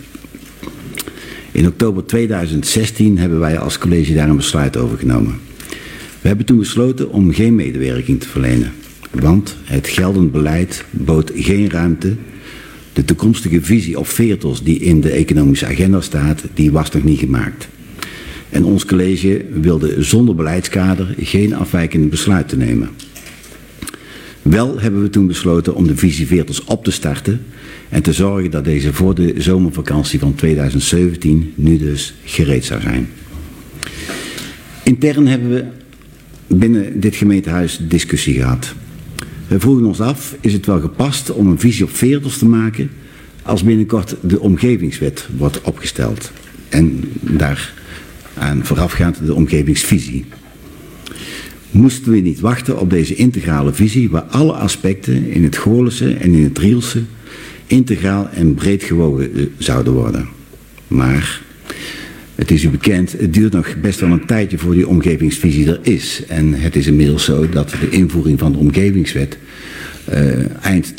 In oktober 2016 hebben wij als college daar een besluit over genomen. We hebben toen besloten om geen medewerking te verlenen, want het geldend beleid bood geen ruimte. De toekomstige visie op veertels die in de economische agenda staat, die was nog niet gemaakt. En ons college wilde zonder beleidskader geen afwijkende besluit te nemen. Wel hebben we toen besloten om de visie veertels op te starten en te zorgen dat deze voor de zomervakantie van 2017 nu dus gereed zou zijn. Intern hebben we binnen dit gemeentehuis discussie gehad. We vroegen ons af, is het wel gepast om een visie op veertels te maken als binnenkort de omgevingswet wordt opgesteld en daaraan voorafgaand de omgevingsvisie. Moesten we niet wachten op deze integrale visie waar alle aspecten in het Goorlense en in het Rielse integraal en breed gewogen zouden worden. Maar het is u bekend, het duurt nog best wel een tijdje voor die omgevingsvisie er is. En het is inmiddels zo dat de invoering van de omgevingswet eind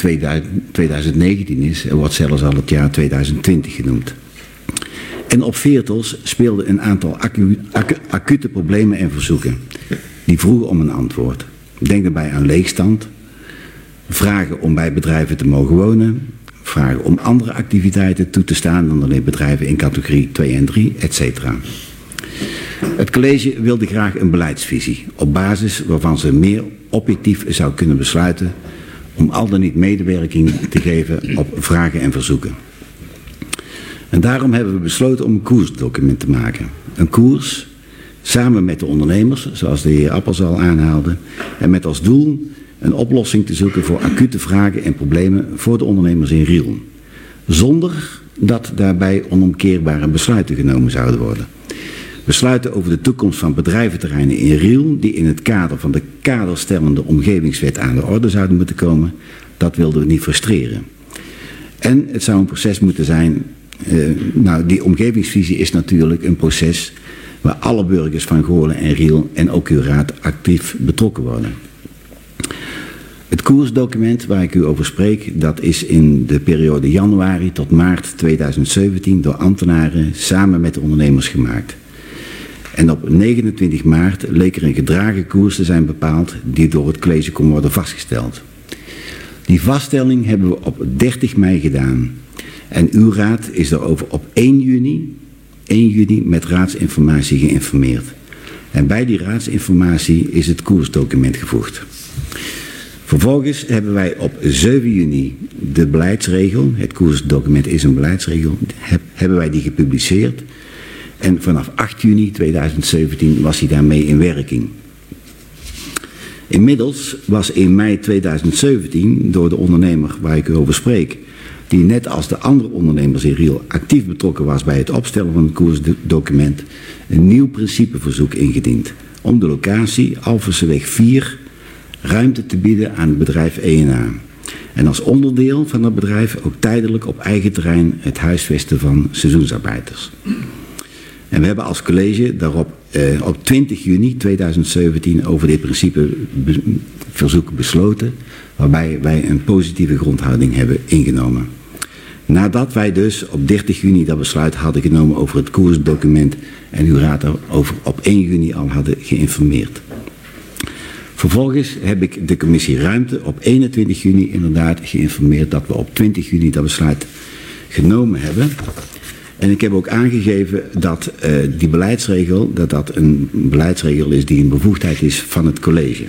2019 is. Er wordt zelfs al het jaar 2020 genoemd. En op veertels speelden een aantal acute problemen en verzoeken. Die vroegen om een antwoord. Denk daarbij aan leegstand, vragen om bij bedrijven te mogen wonen, vragen om andere activiteiten toe te staan dan alleen bedrijven in categorie 2 en 3, etc. Het college wilde graag een beleidsvisie, op basis waarvan ze meer objectief zou kunnen besluiten om al dan niet medewerking te geven op vragen en verzoeken. En daarom hebben we besloten om een koersdocument te maken. Een koers, samen met de ondernemers, zoals de heer Appels al aanhaalde, en met als doel een oplossing te zoeken voor acute vragen en problemen voor de ondernemers in Riel. Zonder dat daarbij onomkeerbare besluiten genomen zouden worden. Besluiten over de toekomst van bedrijventerreinen in Riel, die in het kader van de kaderstellende omgevingswet aan de orde zouden moeten komen, dat wilden we niet frustreren. En het zou een proces moeten zijn, die omgevingsvisie is natuurlijk een proces waar alle burgers van Goorlen en Riel en ook uw raad actief betrokken worden. Het koersdocument waar ik u over spreek, dat is in de periode januari tot maart 2017 door ambtenaren samen met de ondernemers gemaakt. En op 29 maart leek er een gedragen koers te zijn bepaald die door het college kon worden vastgesteld. Die vaststelling hebben we op 30 mei gedaan. En uw raad is daarover op 1 juni met raadsinformatie geïnformeerd. En bij die raadsinformatie is het koersdocument gevoegd. Vervolgens hebben wij op 7 juni de beleidsregel, het koersdocument is een beleidsregel, hebben wij die gepubliceerd. En vanaf 8 juni 2017 was hij daarmee in werking. Inmiddels was in mei 2017 door de ondernemer waar ik u over spreek, die net als de andere ondernemers in Riel actief betrokken was bij het opstellen van het koersdocument, een nieuw principeverzoek ingediend om de locatie Alphensseweg 4 ruimte te bieden aan het bedrijf ENA. En als onderdeel van dat bedrijf ook tijdelijk op eigen terrein het huisvesten van seizoensarbeiders. En we hebben als college daarop op 20 juni 2017 over dit principeverzoek besloten, waarbij wij een positieve grondhouding hebben ingenomen. Nadat wij dus op 30 juni dat besluit hadden genomen over het koersdocument en uw raad daarover op 1 juni al hadden geïnformeerd. Vervolgens heb ik de commissie Ruimte op 21 juni inderdaad geïnformeerd dat we op 20 juni dat besluit genomen hebben. En ik heb ook aangegeven dat die beleidsregel, dat een beleidsregel is die een bevoegdheid is van het college.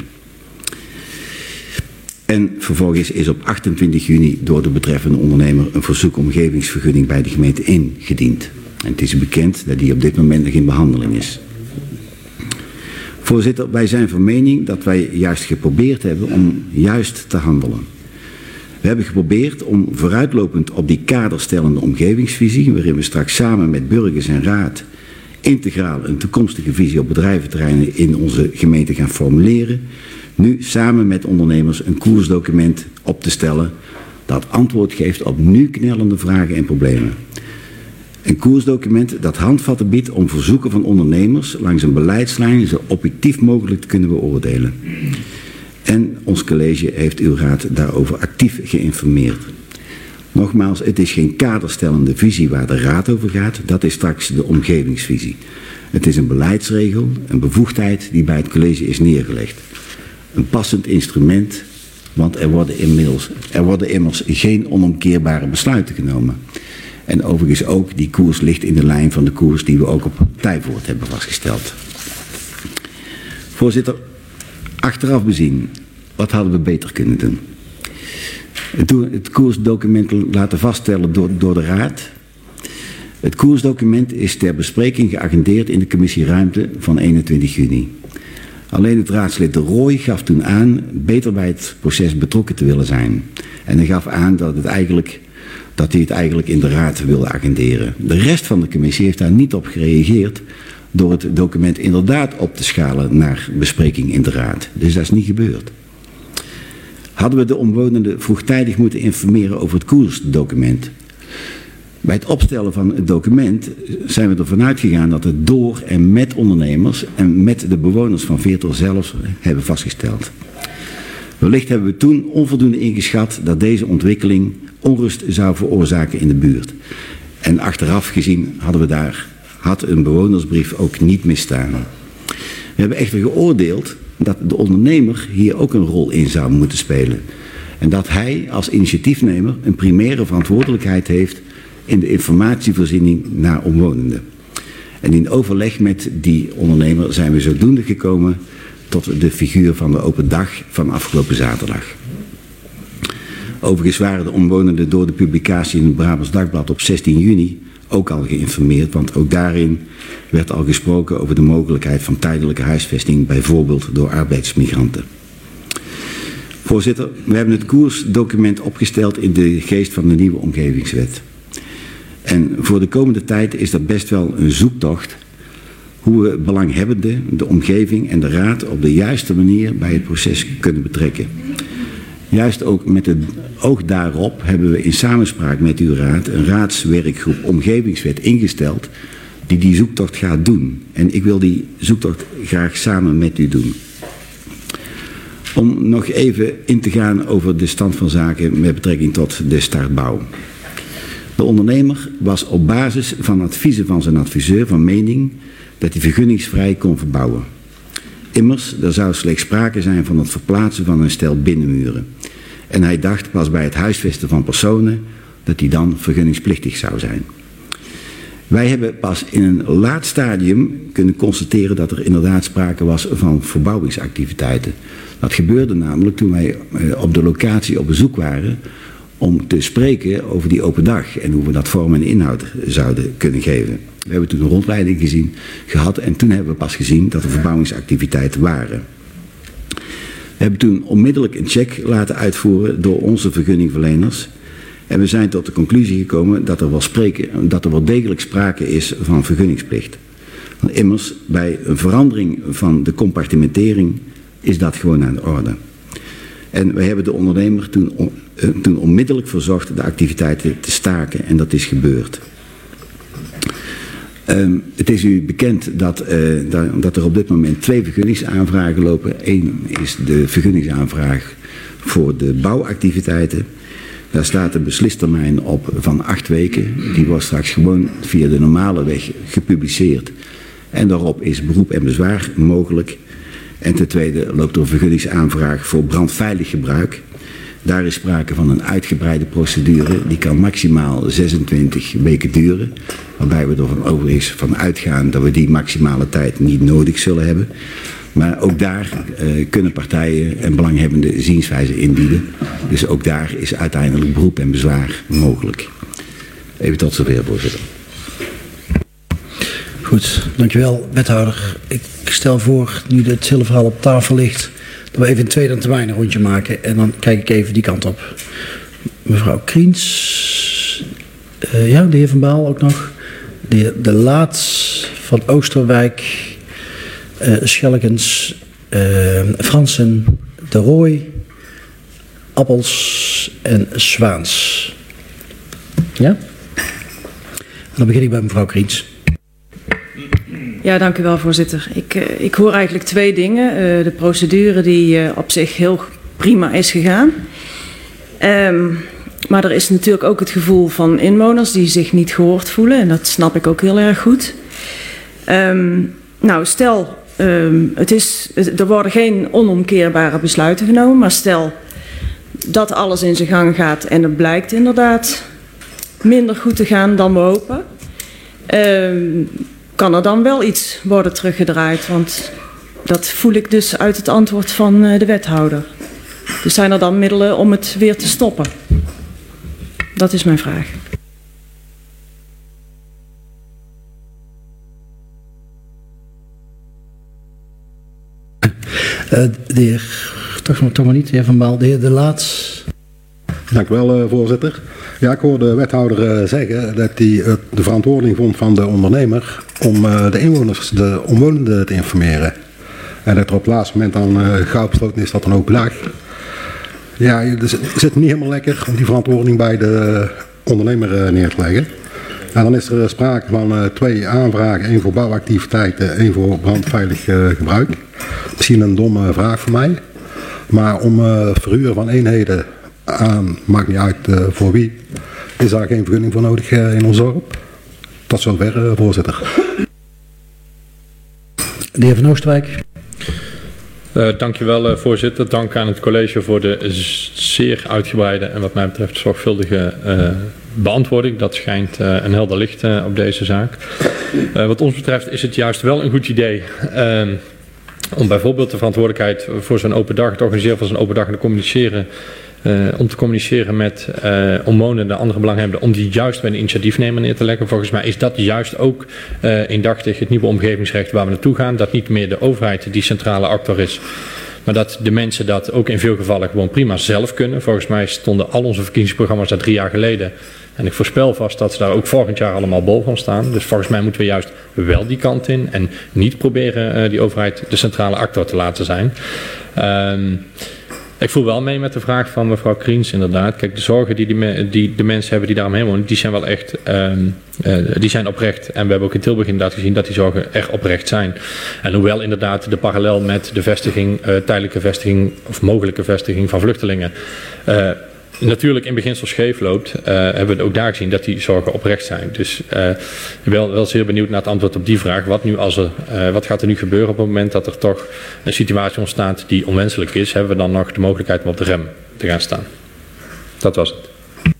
En vervolgens is op 28 juni door de betreffende ondernemer een verzoek omgevingsvergunning bij de gemeente ingediend. En het is bekend dat die op dit moment nog in behandeling is. Voorzitter, wij zijn van mening dat wij juist geprobeerd hebben om juist te handelen. We hebben geprobeerd om vooruitlopend op die kaderstellende omgevingsvisie, waarin we straks samen met burgers en raad integraal een toekomstige visie op bedrijventerreinen in onze gemeente gaan formuleren, nu samen met ondernemers een koersdocument op te stellen dat antwoord geeft op nu knellende vragen en problemen. Een koersdocument dat handvatten biedt om verzoeken van ondernemers langs een beleidslijn zo objectief mogelijk te kunnen beoordelen. En ons college heeft uw raad daarover actief geïnformeerd. Nogmaals, het is geen kaderstellende visie waar de raad over gaat, dat is straks de omgevingsvisie. Het is een beleidsregel, een bevoegdheid die bij het college is neergelegd. Een passend instrument, want er worden immers geen onomkeerbare besluiten genomen. En overigens ook, die koers ligt in de lijn van de koers die we ook op Tijvoort hebben vastgesteld. Voorzitter, achteraf bezien, wat hadden we beter kunnen doen? Het koersdocument laten vaststellen door de raad. Het koersdocument is ter bespreking geagendeerd in de commissie Ruimte van 21 juni. Alleen het raadslid De Rooij gaf toen aan beter bij het proces betrokken te willen zijn. En hij gaf aan dat hij het eigenlijk in de raad wilde agenderen. De rest van de commissie heeft daar niet op gereageerd door het document inderdaad op te schalen naar bespreking in de raad. Dus dat is niet gebeurd. Hadden we de omwonenden vroegtijdig moeten informeren over het koersdocument? Bij het opstellen van het document zijn we ervan uitgegaan dat het door en met ondernemers en met de bewoners van Veertel zelf hebben vastgesteld. Wellicht hebben we toen onvoldoende ingeschat dat deze ontwikkeling onrust zou veroorzaken in de buurt. En achteraf gezien had een bewonersbrief ook niet misstaan. We hebben echter geoordeeld dat de ondernemer hier ook een rol in zou moeten spelen. En dat hij als initiatiefnemer een primaire verantwoordelijkheid heeft in de informatievoorziening naar omwonenden. En in overleg met die ondernemer zijn we zodoende gekomen tot de figuur van de open dag van afgelopen zaterdag. Overigens waren de omwonenden door de publicatie in het Brabants Dagblad op 16 juni ook al geïnformeerd, want ook daarin werd al gesproken over de mogelijkheid van tijdelijke huisvesting, bijvoorbeeld door arbeidsmigranten. Voorzitter, we hebben het koersdocument opgesteld in de geest van de nieuwe omgevingswet. En voor de komende tijd is dat best wel een zoektocht hoe we belanghebbenden, de omgeving en de raad op de juiste manier bij het proces kunnen betrekken. Juist ook met het oog daarop hebben we in samenspraak met uw raad een raadswerkgroep omgevingswet ingesteld die zoektocht gaat doen. En ik wil die zoektocht graag samen met u doen. Om nog even in te gaan over de stand van zaken met betrekking tot de startbouw. De ondernemer was op basis van adviezen van zijn adviseur van mening dat hij vergunningsvrij kon verbouwen. Immers, er zou slechts sprake zijn van het verplaatsen van een stel binnenmuren. En hij dacht pas bij het huisvesten van personen dat hij dan vergunningsplichtig zou zijn. Wij hebben pas in een laat stadium kunnen constateren dat er inderdaad sprake was van verbouwingsactiviteiten. Dat gebeurde namelijk toen wij op de locatie op bezoek waren om te spreken over die open dag en hoe we dat vorm en inhoud zouden kunnen geven. We hebben toen een rondleiding gehad en toen hebben we pas gezien dat er verbouwingsactiviteiten waren. We hebben toen onmiddellijk een check laten uitvoeren door onze vergunningverleners. En we zijn tot de conclusie gekomen dat er wel degelijk sprake is van vergunningsplicht. Want immers, bij een verandering van de compartimentering is dat gewoon aan de orde. En wij hebben de ondernemer toen onmiddellijk verzocht de activiteiten te staken en dat is gebeurd. Het is u bekend dat er op dit moment 2 vergunningsaanvragen lopen. Eén is de vergunningsaanvraag voor de bouwactiviteiten. Daar staat een beslistermijn op van 8 weken. Die wordt straks gewoon via de normale weg gepubliceerd. En daarop is beroep en bezwaar mogelijk. En ten tweede loopt er een vergunningsaanvraag voor brandveilig gebruik. Daar is sprake van een uitgebreide procedure. Die kan maximaal 26 weken duren. Waarbij we er overigens van uitgaan dat we die maximale tijd niet nodig zullen hebben. Maar ook daar kunnen partijen en belanghebbenden zienswijze indienen. Dus ook daar is uiteindelijk beroep en bezwaar mogelijk. Even tot zover, voorzitter. Goed, dankjewel wethouder. Ik stel voor, nu het hele verhaal op tafel ligt, dat we even in tweede termijn een rondje maken. En dan kijk ik even die kant op. Mevrouw Kriens. Ja, de heer Van Baal ook nog. De Laat van Oosterwijk. Schelkens. Fransen. De Rooij. Appels en Zwaans. Ja? En dan begin ik bij mevrouw Kriens. Ja, dank u wel, voorzitter. Ik hoor eigenlijk 2 dingen. De procedure die op zich heel prima is gegaan. Maar er is natuurlijk ook het gevoel van inwoners die zich niet gehoord voelen. En dat snap ik ook heel erg goed. Nou, stel, er worden geen onomkeerbare besluiten genomen. Maar stel dat alles in zijn gang gaat en het blijkt inderdaad minder goed te gaan dan we hopen. Kan er dan wel iets worden teruggedraaid? Want dat voel ik dus uit het antwoord van de wethouder. Dus zijn er dan middelen om het weer te stoppen? Dat is mijn vraag. De heer, toch maar niet, de heer Van Baal, de heer De Laat. Dank u wel, voorzitter. Ja, ik hoorde de wethouder zeggen dat hij de verantwoording vond van de ondernemer om de inwoners, de omwonenden te informeren. En dat er op het laatste moment dan gauw besloten is dat dan ook lag. Ja, het zit niet helemaal lekker om die verantwoording bij de ondernemer neer te leggen. En dan is er sprake van 2 aanvragen, 1 voor bouwactiviteiten, 1 voor brandveilig gebruik. Misschien een domme vraag voor mij, maar om verhuur van eenheden aan, maakt niet uit voor wie, is daar geen vergunning voor nodig in ons dorp. Tot zover, voorzitter. De heer Van Oosterwijk. Dank u wel, voorzitter. Dank aan het college voor de zeer uitgebreide en wat mij betreft zorgvuldige beantwoording. Dat schijnt een helder licht op deze zaak. Wat ons betreft is het juist wel een goed idee om bijvoorbeeld de verantwoordelijkheid voor zo'n open dag, het organiseren van zo'n open dag en te communiceren. Om te communiceren met omwonenden en andere belanghebbenden, om die juist bij een initiatiefnemer neer te leggen. Volgens mij is dat juist ook indachtig het nieuwe omgevingsrecht waar we naartoe gaan. Dat niet meer de overheid die centrale actor is, maar dat de mensen dat ook in veel gevallen gewoon prima zelf kunnen. Volgens mij stonden al onze verkiezingsprogramma's daar 3 jaar geleden. En ik voorspel vast dat ze daar ook volgend jaar allemaal bol van staan. Dus volgens mij moeten we juist wel die kant in en niet proberen die overheid de centrale actor te laten zijn. Ik voel wel mee met de vraag van mevrouw Kriens inderdaad. Kijk, de zorgen die de mensen hebben die daaromheen wonen, die zijn wel echt die zijn oprecht. En we hebben ook in Tilburg inderdaad gezien dat die zorgen echt oprecht zijn. En hoewel inderdaad de parallel met de vestiging, tijdelijke vestiging of mogelijke vestiging van vluchtelingen natuurlijk in beginsel scheef loopt, hebben we ook daar gezien dat die zorgen oprecht zijn. Dus ik ben wel zeer benieuwd naar het antwoord op die vraag. Wat gaat er nu gebeuren op het moment dat er toch een situatie ontstaat die onwenselijk is? Hebben we dan nog de mogelijkheid om op de rem te gaan staan? Dat was het.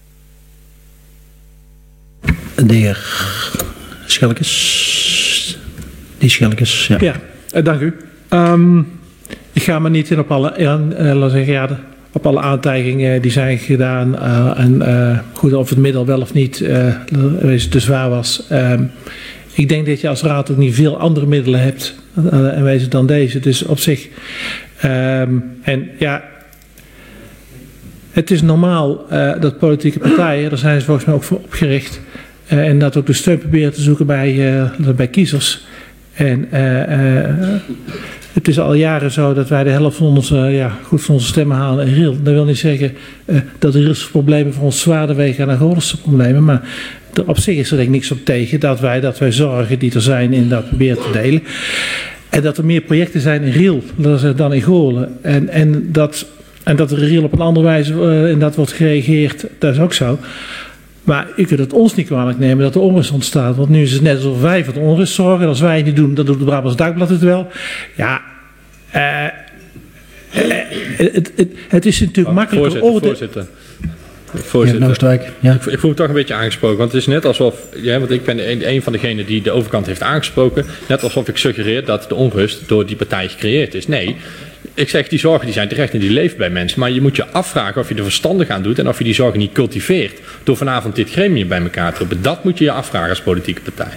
De heer Schelkens. Die Schelkens, ja. Ja, dank u. Ik ga me niet in op alle op alle aantijgingen die zijn gedaan en goed of het middel wel of niet te zwaar was. Ik denk dat je als raad ook niet veel andere middelen hebt en wezen dan deze. Dus op zich en ja, het is normaal dat politieke partijen, daar zijn ze volgens mij ook voor opgericht, en dat ook de steun proberen te zoeken bij kiezers. En het is al jaren zo dat wij de helft van onze stemmen halen in Riel. Dat wil niet zeggen dat de Rielse problemen voor ons zwaarder wegen dan de Goorlense problemen. Maar op zich is er denk ik niks op tegen dat wij zorgen die er zijn in dat proberen te delen. En dat er meer projecten zijn in Riel dan in Goorlen. En dat er in Riel op een andere wijze en dat wordt gereageerd, dat is ook zo. Maar u kunt het ons niet kwalijk nemen dat er onrust ontstaat. Want nu is het net alsof wij voor de onrust zorgen. En als wij het niet doen, dan doet het Brabants Dagblad het wel. Ja, het is natuurlijk makkelijker Voorzitter. Ja. Ik voel me toch een beetje aangesproken. Want het is net alsof, want ik ben een van degenen die de overkant heeft aangesproken. Net alsof ik suggereer dat de onrust door die partij gecreëerd is. Nee, ik zeg die zorgen die zijn terecht en die leven bij mensen. Maar je moet je afvragen of je er verstandig aan doet en of je die zorgen niet cultiveert. Door vanavond dit gremium bij elkaar te roepen. Dat moet je je afvragen als politieke partij.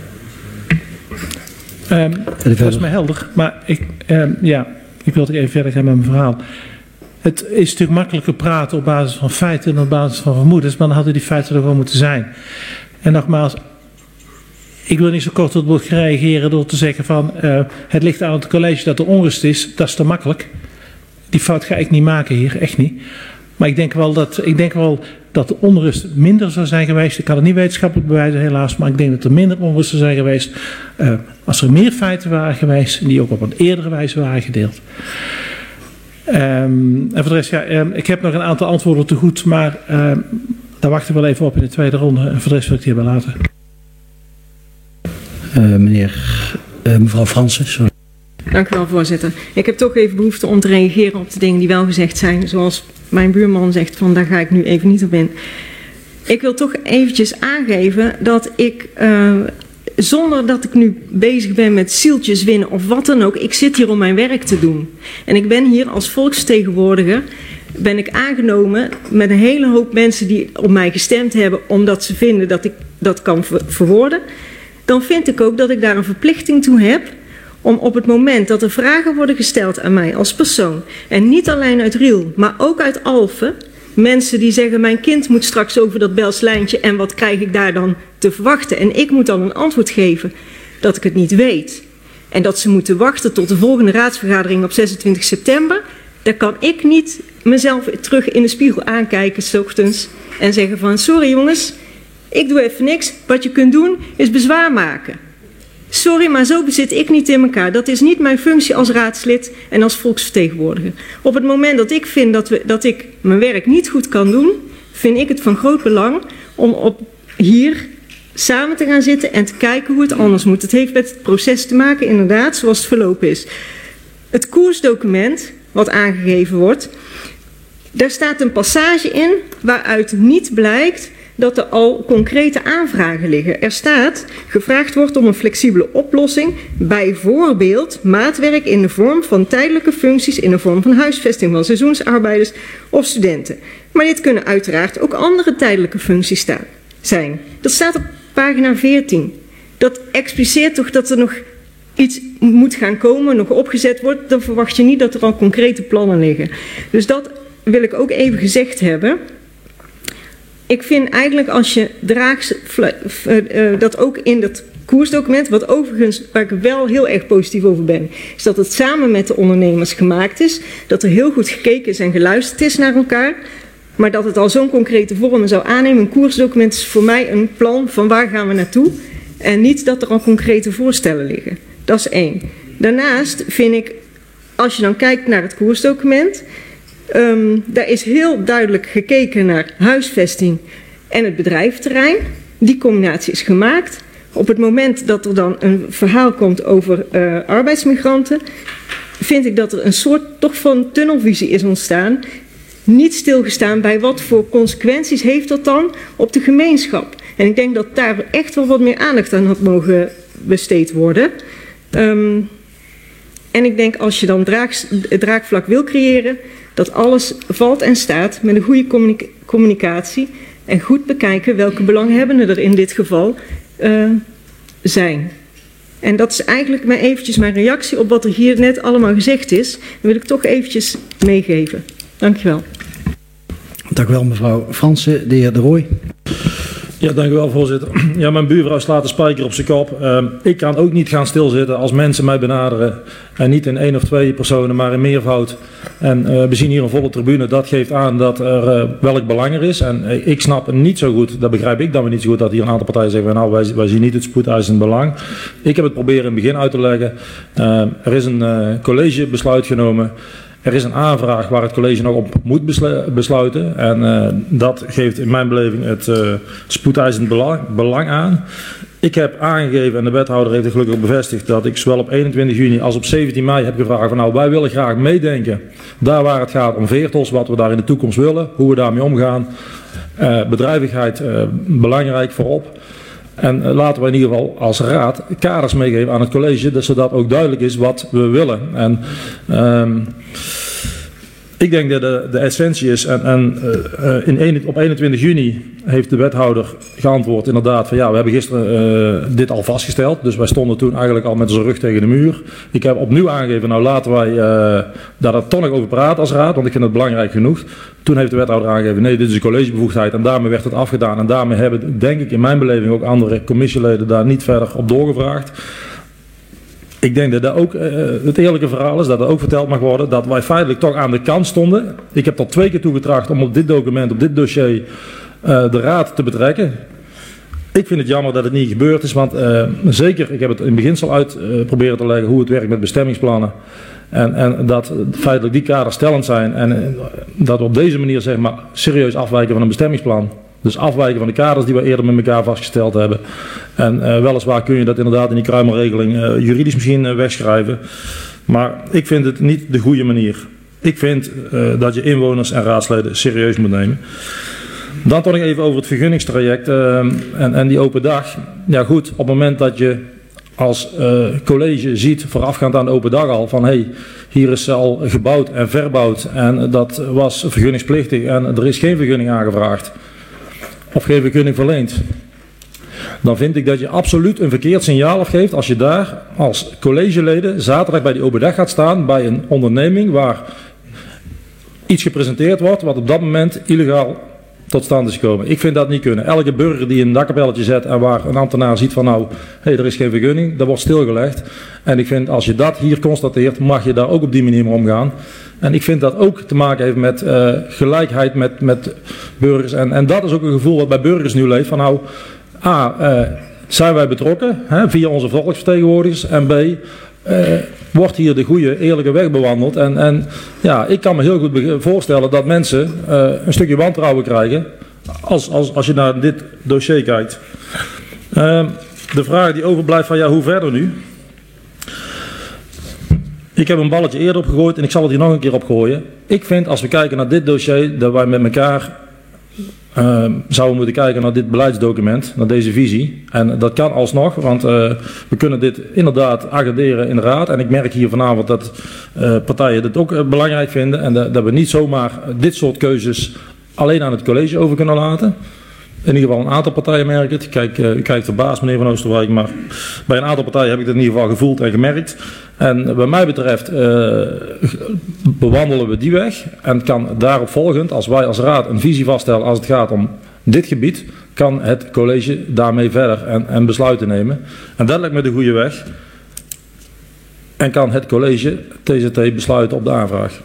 Dat is me helder. Maar ik wil even verder gaan met mijn verhaal. Het is natuurlijk makkelijker praten op basis van feiten dan op basis van vermoedens, maar dan hadden die feiten er gewoon moeten zijn. En nogmaals, ik wil niet zo kort op het bocht reageren door te zeggen van het ligt aan het college dat er onrust is, dat is te makkelijk. Die fout ga ik niet maken hier, echt niet. Maar ik denk wel dat de onrust minder zou zijn geweest. Ik kan het niet wetenschappelijk bewijzen helaas, maar ik denk dat er minder onrust zou zijn geweest als er meer feiten waren geweest en die ook op een eerdere wijze waren gedeeld. En voor de rest, ik heb nog een aantal antwoorden te goed, maar daar wachten we wel even op in de tweede ronde. En voor de rest wil ik het hierbij laten. Mevrouw Fransen, sorry. Dank u wel, voorzitter. Ik heb toch even behoefte om te reageren op de dingen die wel gezegd zijn. Zoals mijn buurman zegt, van daar ga ik nu even niet op in. Ik wil toch eventjes aangeven dat ik, zonder dat ik nu bezig ben met zieltjes winnen of wat dan ook, ik zit hier om mijn werk te doen. En ik ben hier als volksvertegenwoordiger, ben ik aangenomen met een hele hoop mensen die op mij gestemd hebben, omdat ze vinden dat ik dat kan verwoorden. Dan vind ik ook dat ik daar een verplichting toe heb om op het moment dat er vragen worden gesteld aan mij als persoon, en niet alleen uit Riel, maar ook uit Alphen, mensen die zeggen mijn kind moet straks over dat Belslijntje en wat krijg ik daar dan te verwachten? En ik moet dan een antwoord geven dat ik het niet weet. En dat ze moeten wachten tot de volgende raadsvergadering op 26 september. Dan kan ik niet mezelf terug in de spiegel aankijken 's ochtends en zeggen van sorry jongens, ik doe even niks. Wat je kunt doen is bezwaar maken. Sorry, maar zo zit ik niet in elkaar. Dat is niet mijn functie als raadslid en als volksvertegenwoordiger. Op het moment dat ik vind dat ik mijn werk niet goed kan doen, vind ik het van groot belang om hier samen te gaan zitten en te kijken hoe het anders moet. Het heeft met het proces te maken, inderdaad, zoals het verlopen is. Het koersdocument, wat aangegeven wordt, daar staat een passage in waaruit niet blijkt dat er al concrete aanvragen liggen. Er staat, gevraagd wordt om een flexibele oplossing, bijvoorbeeld maatwerk in de vorm van tijdelijke functies, in de vorm van huisvesting van seizoensarbeiders of studenten. Maar dit kunnen uiteraard ook andere tijdelijke functies zijn. Dat staat op pagina 14. Dat expliceert toch dat er nog iets moet gaan komen, nog opgezet wordt. Dan verwacht je niet dat er al concrete plannen liggen. Dus dat wil ik ook even gezegd hebben. Ik vind eigenlijk als je dat ook in dat koersdocument, wat overigens waar ik wel heel erg positief over ben, is dat het samen met de ondernemers gemaakt is, dat er heel goed gekeken is en geluisterd is naar elkaar, maar dat het al zo'n concrete vorm zou aannemen. Een koersdocument is voor mij een plan van waar gaan we naartoe en niet dat er al concrete voorstellen liggen. Dat is 1. Daarnaast vind ik, als je dan kijkt naar het koersdocument, daar is heel duidelijk gekeken naar huisvesting en het bedrijventerrein. Die combinatie is gemaakt. Op het moment dat er dan een verhaal komt over arbeidsmigranten, vind ik dat er een soort toch van tunnelvisie is ontstaan. Niet stilgestaan bij wat voor consequenties heeft dat dan op de gemeenschap. En ik denk dat daar echt wel wat meer aandacht aan had mogen besteed worden. En ik denk als je dan draagvlak wil creëren, dat alles valt en staat met een goede communicatie en goed bekijken welke belanghebbenden er in dit geval zijn. En dat is eigenlijk maar eventjes mijn reactie op wat er hier net allemaal gezegd is. Dat wil ik toch eventjes meegeven. Dankjewel. Dank u wel mevrouw Fransen. De heer De Rooij. Ja, dank u wel, voorzitter. Ja, mijn buurvrouw slaat de spijker op zijn kop. Ik kan ook niet gaan stilzitten als mensen mij benaderen. En niet in 1 of 2 personen, maar in meervoud. En we zien hier een volle tribune. Dat geeft aan dat er welk belang er is. En ik snap niet zo goed, dat begrijp ik dan weer niet zo goed, dat hier een aantal partijen zeggen, nou, wij zien niet het spoedeisend belang. Ik heb het proberen in het begin uit te leggen. Er is een collegebesluit genomen. Er is een aanvraag waar het college nog op moet besluiten. En dat geeft in mijn beleving het spoedeisend belang aan. Ik heb aangegeven, en de wethouder heeft het gelukkig ook bevestigd, dat ik zowel op 21 juni als op 17 mei heb gevraagd van nou, wij willen graag meedenken. Daar waar het gaat om veertels, wat we daar in de toekomst willen, hoe we daarmee omgaan. Bedrijvigheid belangrijk voorop. En laten we in ieder geval als raad kaders meegeven aan het college, zodat ook duidelijk is wat we willen. En ik denk dat de essentie is, op 21 juni heeft de wethouder geantwoord inderdaad van ja, we hebben gisteren dit al vastgesteld. Dus wij stonden toen eigenlijk al met onze rug tegen de muur. Ik heb opnieuw aangegeven, nou laten wij daar toch nog over praten als raad, want ik vind het belangrijk genoeg. Toen heeft de wethouder aangegeven, nee, dit is een collegebevoegdheid en daarmee werd het afgedaan. En daarmee hebben, denk ik, in mijn beleving ook andere commissieleden daar niet verder op doorgevraagd. Ik denk dat ook het eerlijke verhaal is, dat er ook verteld mag worden dat wij feitelijk toch aan de kant stonden. Ik heb tot 2 keer toegetracht om op dit document, op dit dossier, de raad te betrekken. Ik vind het jammer dat het niet gebeurd is, want zeker, ik heb het in beginsel uit proberen te leggen hoe het werkt met bestemmingsplannen. En dat feitelijk die kaders stellend zijn en dat we op deze manier zeg maar serieus afwijken van een bestemmingsplan. Dus afwijken van de kaders die we eerder met elkaar vastgesteld hebben. En weliswaar kun je dat inderdaad in die kruimelregeling juridisch misschien wegschrijven. Maar ik vind het niet de goede manier. Ik vind dat je inwoners en raadsleden serieus moet nemen. Dan toch nog even over het vergunningstraject en die open dag. Ja goed, op het moment dat je als college ziet voorafgaand aan de open dag al van hey, hier is al gebouwd en verbouwd en dat was vergunningsplichtig en er is geen vergunning aangevraagd. Of geen vergunning verleend. Dan vind ik dat je absoluut een verkeerd signaal afgeeft als je daar als collegeleden zaterdag bij die open dag gaat staan bij een onderneming waar iets gepresenteerd wordt wat op dat moment illegaal tot stand is gekomen. Ik vind dat niet kunnen. Elke burger die een dakkapelletje zet en waar een ambtenaar ziet van nou, hey, er is geen vergunning, dat wordt stilgelegd. En ik vind als je dat hier constateert, mag je daar ook op die manier mee omgaan. En ik vind dat ook te maken heeft met gelijkheid met burgers. En dat is ook een gevoel wat bij burgers nu leeft. Van nou, zijn wij betrokken via onze volksvertegenwoordigers. En B, wordt hier de goede, eerlijke weg bewandeld. En ja, ik kan me heel goed voorstellen dat mensen een stukje wantrouwen krijgen. Als je naar dit dossier kijkt. De vraag die overblijft van ja, hoe verder nu? Ik heb een balletje eerder opgegooid en ik zal het hier nog een keer opgooien. Ik vind als we kijken naar dit dossier, dat wij met elkaar zouden moeten kijken naar dit beleidsdocument, naar deze visie. En dat kan alsnog, want we kunnen dit inderdaad agenderen in de raad. En ik merk hier vanavond dat partijen dit ook belangrijk vinden. En dat we niet zomaar dit soort keuzes alleen aan het college over kunnen laten. In ieder geval een aantal partijen merk het. U kijkt verbaasd, meneer Van Oosterwijk, maar bij een aantal partijen heb ik het in ieder geval gevoeld en gemerkt. En wat mij betreft bewandelen we die weg en kan daarop volgend, als wij als raad een visie vaststellen als het gaat om dit gebied, kan het college daarmee verder en besluiten nemen. En dat lijkt me de goede weg. En kan het college TZT besluiten op de aanvraag.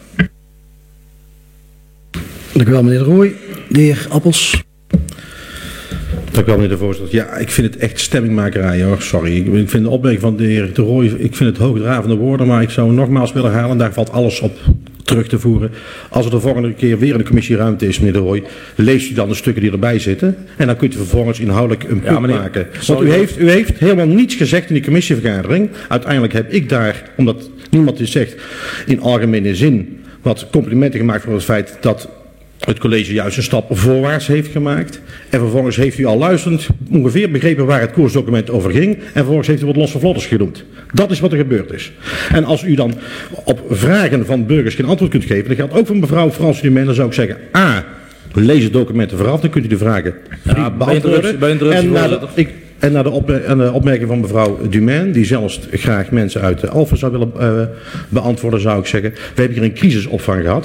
Dank u wel, meneer de Rooij. De heer Appels. Dank u wel, meneer de voorzitter. Ja, ik vind het echt stemmingmakerij hoor. Sorry. Ik vind de opmerking van de heer de Rooij, ik vind het hoogdravende woorden, maar ik zou nogmaals willen herhalen, daar valt alles op terug te voeren. Als er de volgende keer weer in de commissie ruimte is, meneer de Rooij, leest u dan de stukken die erbij zitten en dan kunt u vervolgens inhoudelijk een punt maken. Want u heeft helemaal niets gezegd in die commissievergadering. Uiteindelijk heb ik daar, omdat niemand dit zegt, in algemene zin wat complimenten gemaakt voor het feit dat het college juist een stap voorwaarts heeft gemaakt. En vervolgens heeft u al luisterend ongeveer begrepen waar het koersdocument over ging. En vervolgens heeft u wat losse vlotters genoemd. Dat is wat er gebeurd is. En als u dan op vragen van burgers geen antwoord kunt geven, dan geldt ook voor mevrouw Frans Dumaine, dan zou ik zeggen, lees de documenten vooraf, dan kunt u de vragen beantwoorden. En naar de opmerking van mevrouw Dumaine, die zelfs graag mensen uit de Alphen zou willen beantwoorden, zou ik zeggen, we hebben hier een crisisopvang gehad.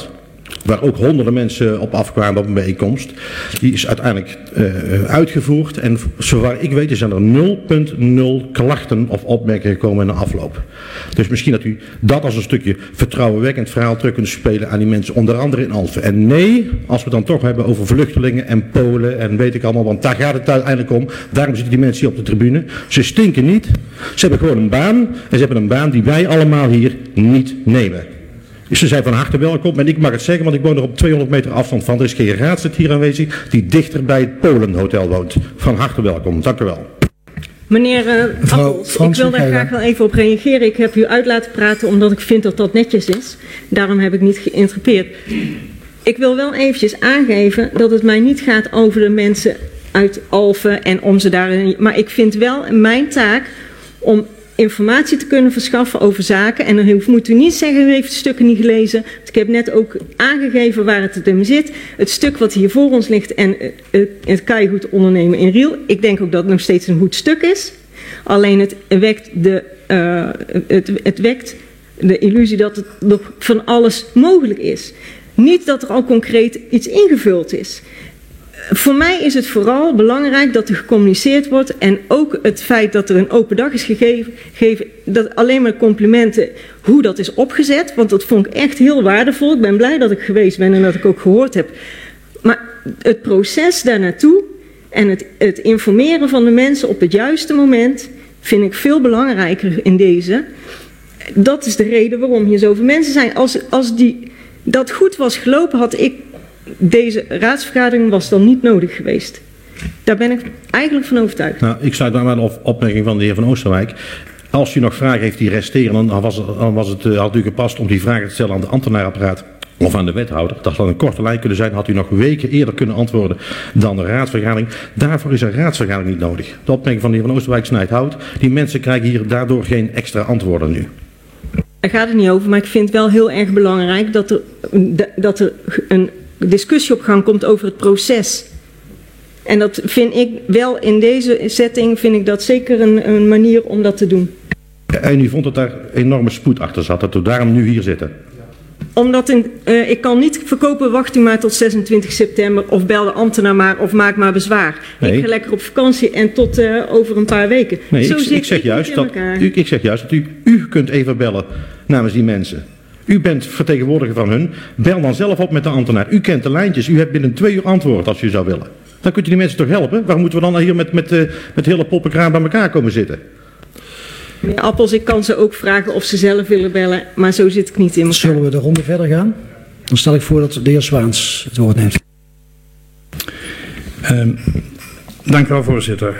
waar ook honderden mensen op afkwamen op een bijeenkomst. Die is uiteindelijk uitgevoerd en zover ik weet zijn er 0,0 klachten of opmerkingen gekomen in de afloop. Dus misschien dat u dat als een stukje vertrouwenwekkend verhaal terug kunt spelen aan die mensen, onder andere in Alphen. En nee, als we het dan toch hebben over vluchtelingen en Polen en weet ik allemaal, want daar gaat het uiteindelijk om. Daarom zitten die mensen hier op de tribune. Ze stinken niet, ze hebben gewoon een baan en ze hebben een baan die wij allemaal hier niet nemen. Dus ze zijn van harte welkom en ik mag het zeggen, want ik woon er op 200 meter afstand van. Er is geen raadslid hier aanwezig die dichter bij het Polenhotel woont. Van harte welkom, dank u wel. Meneer Appels, ik wil daar graag wel even op reageren. Ik heb u uit laten praten omdat ik vind dat dat netjes is. Daarom heb ik niet geïnterrupeerd. Ik wil wel eventjes aangeven dat het mij niet gaat over de mensen uit Alphen en om ze daarin. Maar ik vind wel mijn taak om informatie te kunnen verschaffen over zaken. En dan moet u niet zeggen, u heeft de stukken niet gelezen. Want ik heb net ook aangegeven waar het in zit. Het stuk wat hier voor ons ligt en het keigoed ondernemen in Riel. Ik denk ook dat het nog steeds een goed stuk is. Alleen het wekt de illusie dat het nog van alles mogelijk is. Niet dat er al concreet iets ingevuld is. Voor mij is het vooral belangrijk dat er gecommuniceerd wordt en ook het feit dat er een open dag is gegeven, dat alleen maar complimenten hoe dat is opgezet, want dat vond ik echt heel waardevol. Ik ben blij dat ik geweest ben en dat ik ook gehoord heb. Maar het proces daar naartoe en het informeren van de mensen op het juiste moment vind ik veel belangrijker in deze. Dat is de reden waarom hier zoveel mensen zijn. Als dat goed was gelopen, had ik deze raadsvergadering was dan niet nodig geweest. Daar ben ik eigenlijk van overtuigd. Nou, ik sluit bij de opmerking van de heer Van Oosterwijk. Als u nog vragen heeft die resteren, dan had u gepast om die vragen te stellen aan de ambtenaarapparaat of aan de wethouder. Dat had een korte lijn kunnen zijn, had u nog weken eerder kunnen antwoorden dan de raadsvergadering. Daarvoor is een raadsvergadering niet nodig. De opmerking van de heer Van Oosterwijk snijdt hout. Die mensen krijgen hier daardoor geen extra antwoorden nu. Daar gaat het niet over, maar ik vind het wel heel erg belangrijk dat er een discussie op gang komt over het proces. En dat vind ik wel in deze setting, vind ik dat zeker een manier om dat te doen. En u vond dat daar enorme spoed achter zat, dat we daarom nu hier zitten? Omdat ik kan niet verkopen, wacht u maar tot 26 september of bel de ambtenaar maar of maak maar bezwaar. Nee. Ik ga lekker op vakantie en tot over een paar weken. Nee, ik zeg juist dat u kunt even bellen namens die mensen. U bent vertegenwoordiger van hun. Bel dan zelf op met de ambtenaar. U kent de lijntjes. U hebt binnen 2 uur antwoord als u zou willen. Dan kunt u die mensen toch helpen? Waarom moeten we dan hier met hele poppenkraan bij elkaar komen zitten? Meneer Appels, ik kan ze ook vragen of ze zelf willen bellen. Maar zo zit ik niet in elkaar. Zullen we de ronde verder gaan? Dan stel ik voor dat de heer Zwaans het woord neemt. Dank u wel, voorzitter.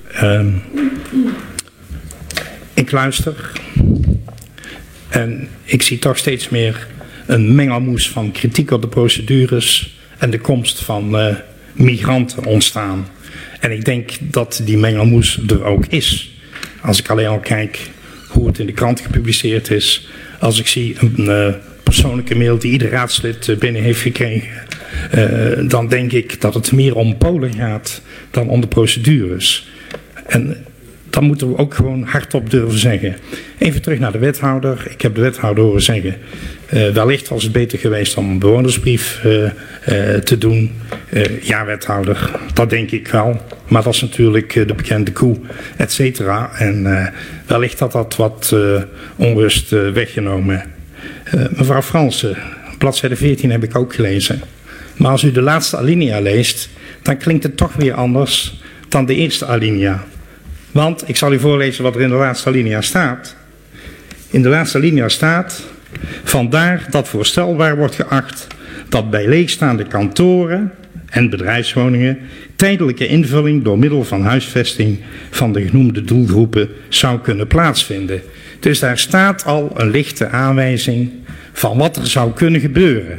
Ik luister. En ik zie toch steeds meer een mengelmoes van kritiek op de procedures en de komst van migranten ontstaan. En ik denk dat die mengelmoes er ook is. Als ik alleen al kijk hoe het in de krant gepubliceerd is. Als ik zie een persoonlijke mail die ieder raadslid binnen heeft gekregen. Dan denk ik dat het meer om Polen gaat dan om de procedures. En dan moeten we ook gewoon hardop durven zeggen. Even terug naar de wethouder. Ik heb de wethouder horen zeggen. Wellicht was het beter geweest om een bewonersbrief te doen. Ja, wethouder, dat denk ik wel. Maar dat is natuurlijk de bekende koe, et cetera. En wellicht had dat wat onrust weggenomen. Mevrouw Fransen, bladzijde 14 heb ik ook gelezen. Maar als u de laatste alinea leest, dan klinkt het toch weer anders dan de eerste alinea. Want, ik zal u voorlezen wat er in de laatste alinea staat. In de laatste alinea staat: vandaar dat voorstelbaar wordt geacht dat bij leegstaande kantoren en bedrijfswoningen tijdelijke invulling door middel van huisvesting van de genoemde doelgroepen zou kunnen plaatsvinden. Dus daar staat al een lichte aanwijzing van wat er zou kunnen gebeuren.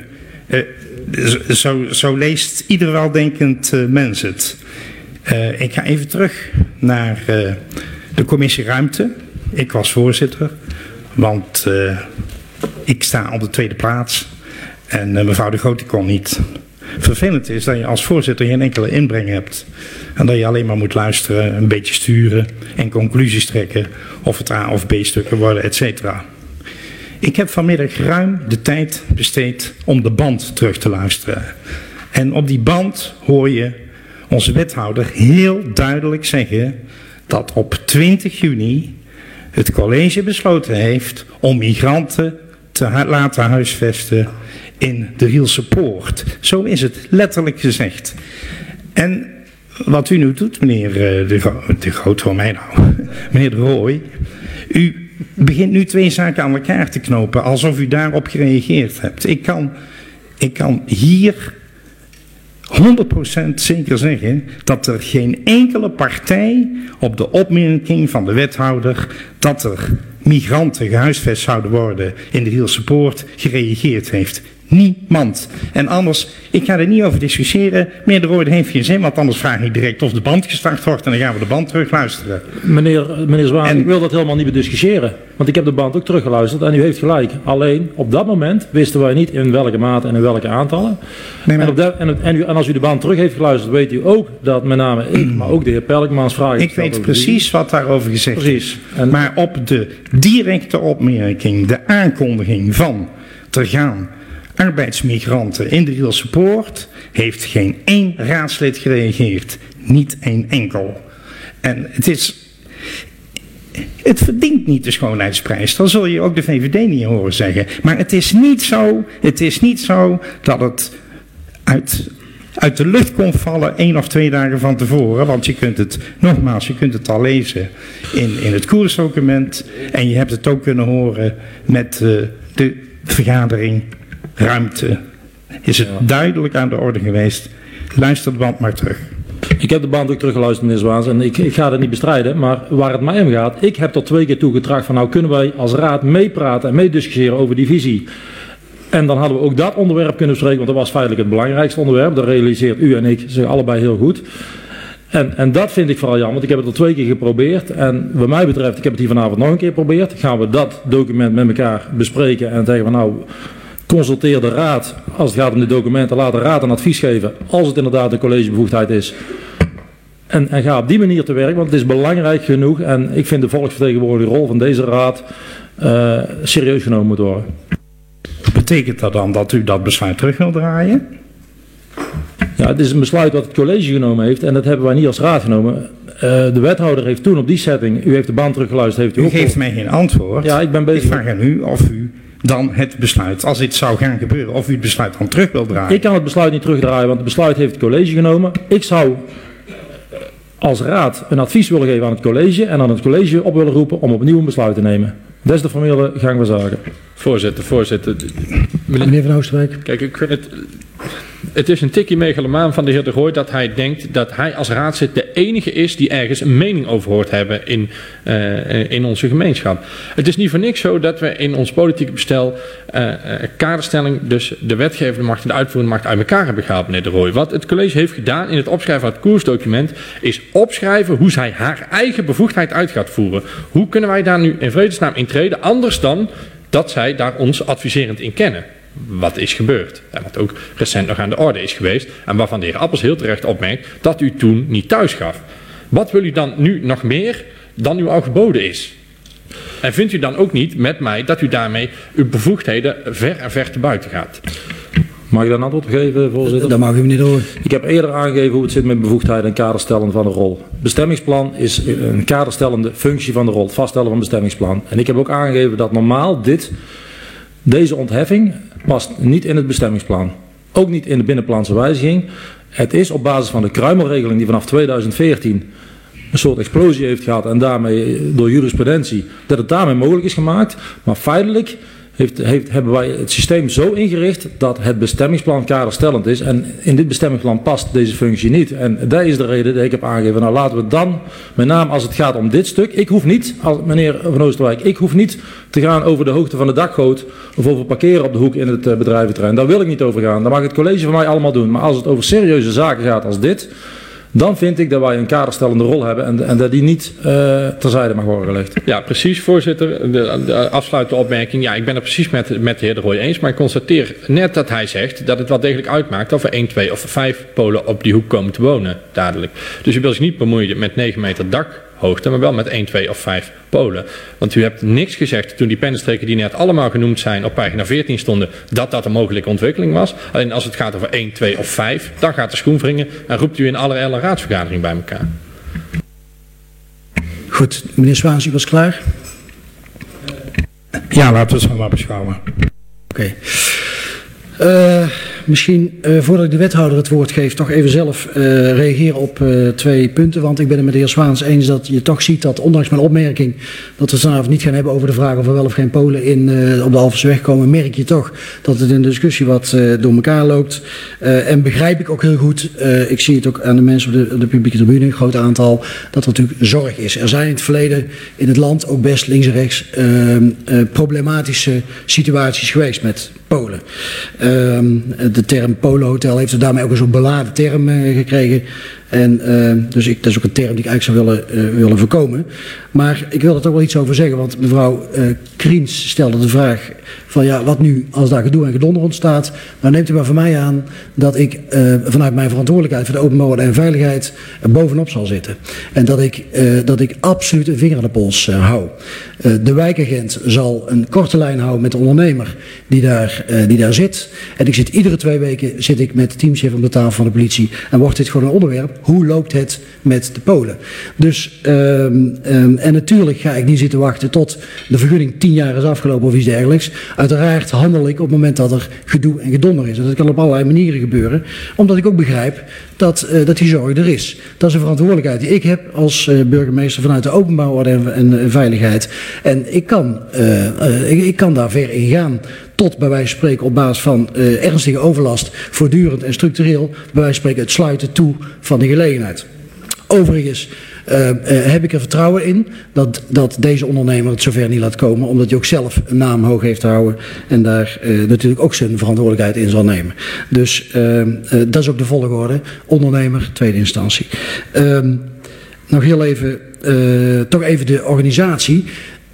Zo leest ieder weldenkend mens het. Ik ga even terug naar de commissie Ruimte. Ik was voorzitter, want ik sta op de tweede plaats en mevrouw de Groot kon niet. Vervelend is dat je als voorzitter geen enkele inbreng hebt en dat je alleen maar moet luisteren, een beetje sturen en conclusies trekken of het A of B stukken worden, et cetera. Ik heb vanmiddag ruim de tijd besteed om de band terug te luisteren. En op die band hoor je onze wethouder heel duidelijk zeggen dat op 20 juni het college besloten heeft om migranten te laten huisvesten in de Rielse Poort. Zo is het letterlijk gezegd. En wat u nu doet, meneer de Groot, voor mij nou, meneer de Rooij, u begint nu twee zaken aan elkaar te knopen, alsof u daarop gereageerd hebt. Ik kan hier 100% zeker zeggen dat er geen enkele partij op de opmerking van de wethouder dat er migranten gehuisvest zouden worden in de Rielse Poort gereageerd heeft. Niemand. En anders, ik ga er niet over discussiëren. Meneer de Rooij heeft geen zin, want anders vraag ik direct of de band gestart wordt en dan gaan we de band terug luisteren. Meneer Zwaan, ik wil dat helemaal niet bediscussiëren. Want ik heb de band ook teruggeluisterd en u heeft gelijk. Alleen, op dat moment wisten wij niet in welke mate en in welke aantallen. Nee, maar... en als u de band terug heeft geluisterd, weet u ook dat met name ik, maar ook de heer Pelkmans vragen... Ik weet precies wat daarover gezegd is. Maar op de directe opmerking, de aankondiging van te gaan... arbeidsmigranten in de Rielse Poort heeft geen één raadslid gereageerd. Niet één enkel. En het verdient niet de schoonheidsprijs. Dan zul je ook de VVD niet horen zeggen. Maar het is niet zo dat het uit de lucht kon vallen 1 of 2 dagen van tevoren. Want je kunt het al lezen in het koersdocument. En je hebt het ook kunnen horen met de vergadering. Ruimte. Is het duidelijk aan de orde geweest? Luister de band maar terug. Ik heb de band ook teruggeluisterd, meneer Zwaans, en ik ga dat niet bestrijden, maar waar het mij om gaat, ik heb tot 2 keer toe getracht van nou kunnen wij als raad meepraten en meediscussiëren over die visie. En dan hadden we ook dat onderwerp kunnen bespreken, want dat was feitelijk het belangrijkste onderwerp, dat realiseert u en ik zich allebei heel goed. En dat vind ik vooral jammer, want ik heb het al 2 keer geprobeerd en wat mij betreft, ik heb het hier vanavond nog een keer geprobeerd, gaan we dat document met elkaar bespreken en zeggen van nou... Consulteer de raad, als het gaat om de documenten, laat de raad een advies geven, als het inderdaad een collegebevoegdheid is. En ga op die manier te werk, want het is belangrijk genoeg en ik vind de volksvertegenwoordigende rol van deze raad serieus genomen moet worden. Betekent dat dan dat u dat besluit terug wil draaien? Ja, het is een besluit wat het college genomen heeft en dat hebben wij niet als raad genomen. De wethouder heeft toen op die setting, u heeft de band teruggeluisterd, heeft u ook... U geeft mij geen antwoord. Ja, ik ben bezig. Ik vraag aan u of u... dan het besluit, als dit zou gaan gebeuren, of u het besluit dan terug wil draaien. Ik kan het besluit niet terugdraaien, want het besluit heeft het college genomen. Ik zou als raad een advies willen geven aan het college en aan het college op willen roepen om opnieuw een besluit te nemen. Dat is de formele gang van zaken. Voorzitter. Meneer Van Oosterwijk. Kijk, ik vind het is een tikkie megalomaan van de heer De Rooij dat hij denkt dat hij als raadslid de enige is die ergens een mening over hoort hebben in onze gemeenschap. Het is niet voor niks zo dat we in ons politieke bestel kaderstelling, dus de wetgevende macht en de uitvoerende macht uit elkaar hebben gehaald, meneer De Rooij. Wat het college heeft gedaan in het opschrijven van het koersdocument is opschrijven hoe zij haar eigen bevoegdheid uit gaat voeren. Hoe kunnen wij daar nu in vredesnaam in treden, anders dan dat zij daar ons adviserend in kennen. Wat is gebeurd en wat ook recent nog aan de orde is geweest en waarvan de heer Appels heel terecht opmerkt dat u toen niet thuis gaf. Wat wil u dan nu nog meer dan u al geboden is? En vindt u dan ook niet met mij dat u daarmee uw bevoegdheden ver en ver te buiten gaat? Mag ik daar een antwoord op geven, voorzitter? Dat mag u niet horen. Ik heb eerder aangegeven hoe het zit met bevoegdheid en kaderstellen van de rol. Bestemmingsplan is een kaderstellende functie van de rol, het vaststellen van bestemmingsplan. En ik heb ook aangegeven dat normaal deze ontheffing past niet in het bestemmingsplan. Ook niet in de binnenplanse wijziging. Het is op basis van de kruimelregeling die vanaf 2014 een soort explosie heeft gehad en daarmee door jurisprudentie, dat het daarmee mogelijk is gemaakt. Maar feitelijk hebben wij het systeem zo ingericht dat het bestemmingsplan kaderstellend is. En in dit bestemmingsplan past deze functie niet. En dat is de reden dat ik heb aangegeven. Nou, laten we dan, met name als het gaat om dit stuk. Ik hoef niet, meneer Van Oosterwijk, ik hoef niet te gaan over de hoogte van de dakgoot of over parkeren op de hoek in het bedrijventerrein. Daar wil ik niet over gaan. Dat mag het college van mij allemaal doen. Maar als het over serieuze zaken gaat als dit, dan vind ik dat wij een kaderstellende rol hebben en dat die niet terzijde mag worden gelegd. Ja, precies, voorzitter. De afsluitende opmerking. Ja, ik ben het precies met de heer De Rooij eens, maar ik constateer net dat hij zegt dat het wel degelijk uitmaakt of er 1, 2 of 5 Polen op die hoek komen te wonen, dadelijk. Dus u wil zich niet bemoeien met 9 meter dak hoogte, maar wel met 1, 2 of 5 polen. Want u hebt niks gezegd toen die pennenstreken die net allemaal genoemd zijn op pagina 14 stonden, dat een mogelijke ontwikkeling was. Alleen als het gaat over 1, 2 of 5, dan gaat de schoen wringen en roept u in alle raadsvergadering bij elkaar. Goed, meneer Zwaans, u was klaar? Ja, laten we het zo maar beschouwen. Oké. Misschien voordat ik de wethouder het woord geef, toch even zelf reageren op 2 punten. Want ik ben het met de heer Zwaans eens dat je toch ziet dat, ondanks mijn opmerking, dat we het vanavond niet gaan hebben over de vraag of er wel of geen Polen op de Alphense weg komen, merk je toch dat het in de discussie wat door elkaar loopt. En begrijp ik ook heel goed, ik zie het ook aan de mensen op de publieke tribune, een groot aantal, dat er natuurlijk zorg is. Er zijn in het verleden in het land ook best links en rechts problematische situaties geweest met Polen. De term Polenhotel heeft er daarmee ook een soort beladen term gekregen. En dus dat is ook een term die ik eigenlijk zou willen voorkomen. Maar ik wil er toch wel iets over zeggen, want mevrouw Kriens stelde de vraag van ja, wat nu als daar gedoe en gedonder ontstaat. Nou neemt u maar van mij aan dat ik vanuit mijn verantwoordelijkheid voor de openbare orde en veiligheid er bovenop zal zitten. En dat ik absoluut een vinger aan de pols hou. De wijkagent zal een korte lijn houden met de ondernemer die daar zit. En ik zit iedere 2 weken met de teamchef op de tafel van de politie en wordt dit gewoon een onderwerp. Hoe loopt het met de Polen? Dus, en natuurlijk ga ik niet zitten wachten tot de vergunning 10 jaar is afgelopen of iets dergelijks. Uiteraard handel ik op het moment dat er gedoe en gedonder is. En dat kan op allerlei manieren gebeuren. Omdat ik ook begrijp dat die zorg er is. Dat is een verantwoordelijkheid die ik heb als burgemeester vanuit de openbare orde en veiligheid. En ik kan daar ver in gaan. Tot bij wijze van spreken op basis van ernstige overlast, voortdurend en structureel, bij wijze van spreken het sluiten toe van de gelegenheid. Overigens heb ik er vertrouwen in dat deze ondernemer het zover niet laat komen, omdat hij ook zelf een naam hoog heeft te houden en daar natuurlijk ook zijn verantwoordelijkheid in zal nemen. Dus dat is ook de volgorde, ondernemer, tweede instantie. Nog heel even, toch even de organisatie.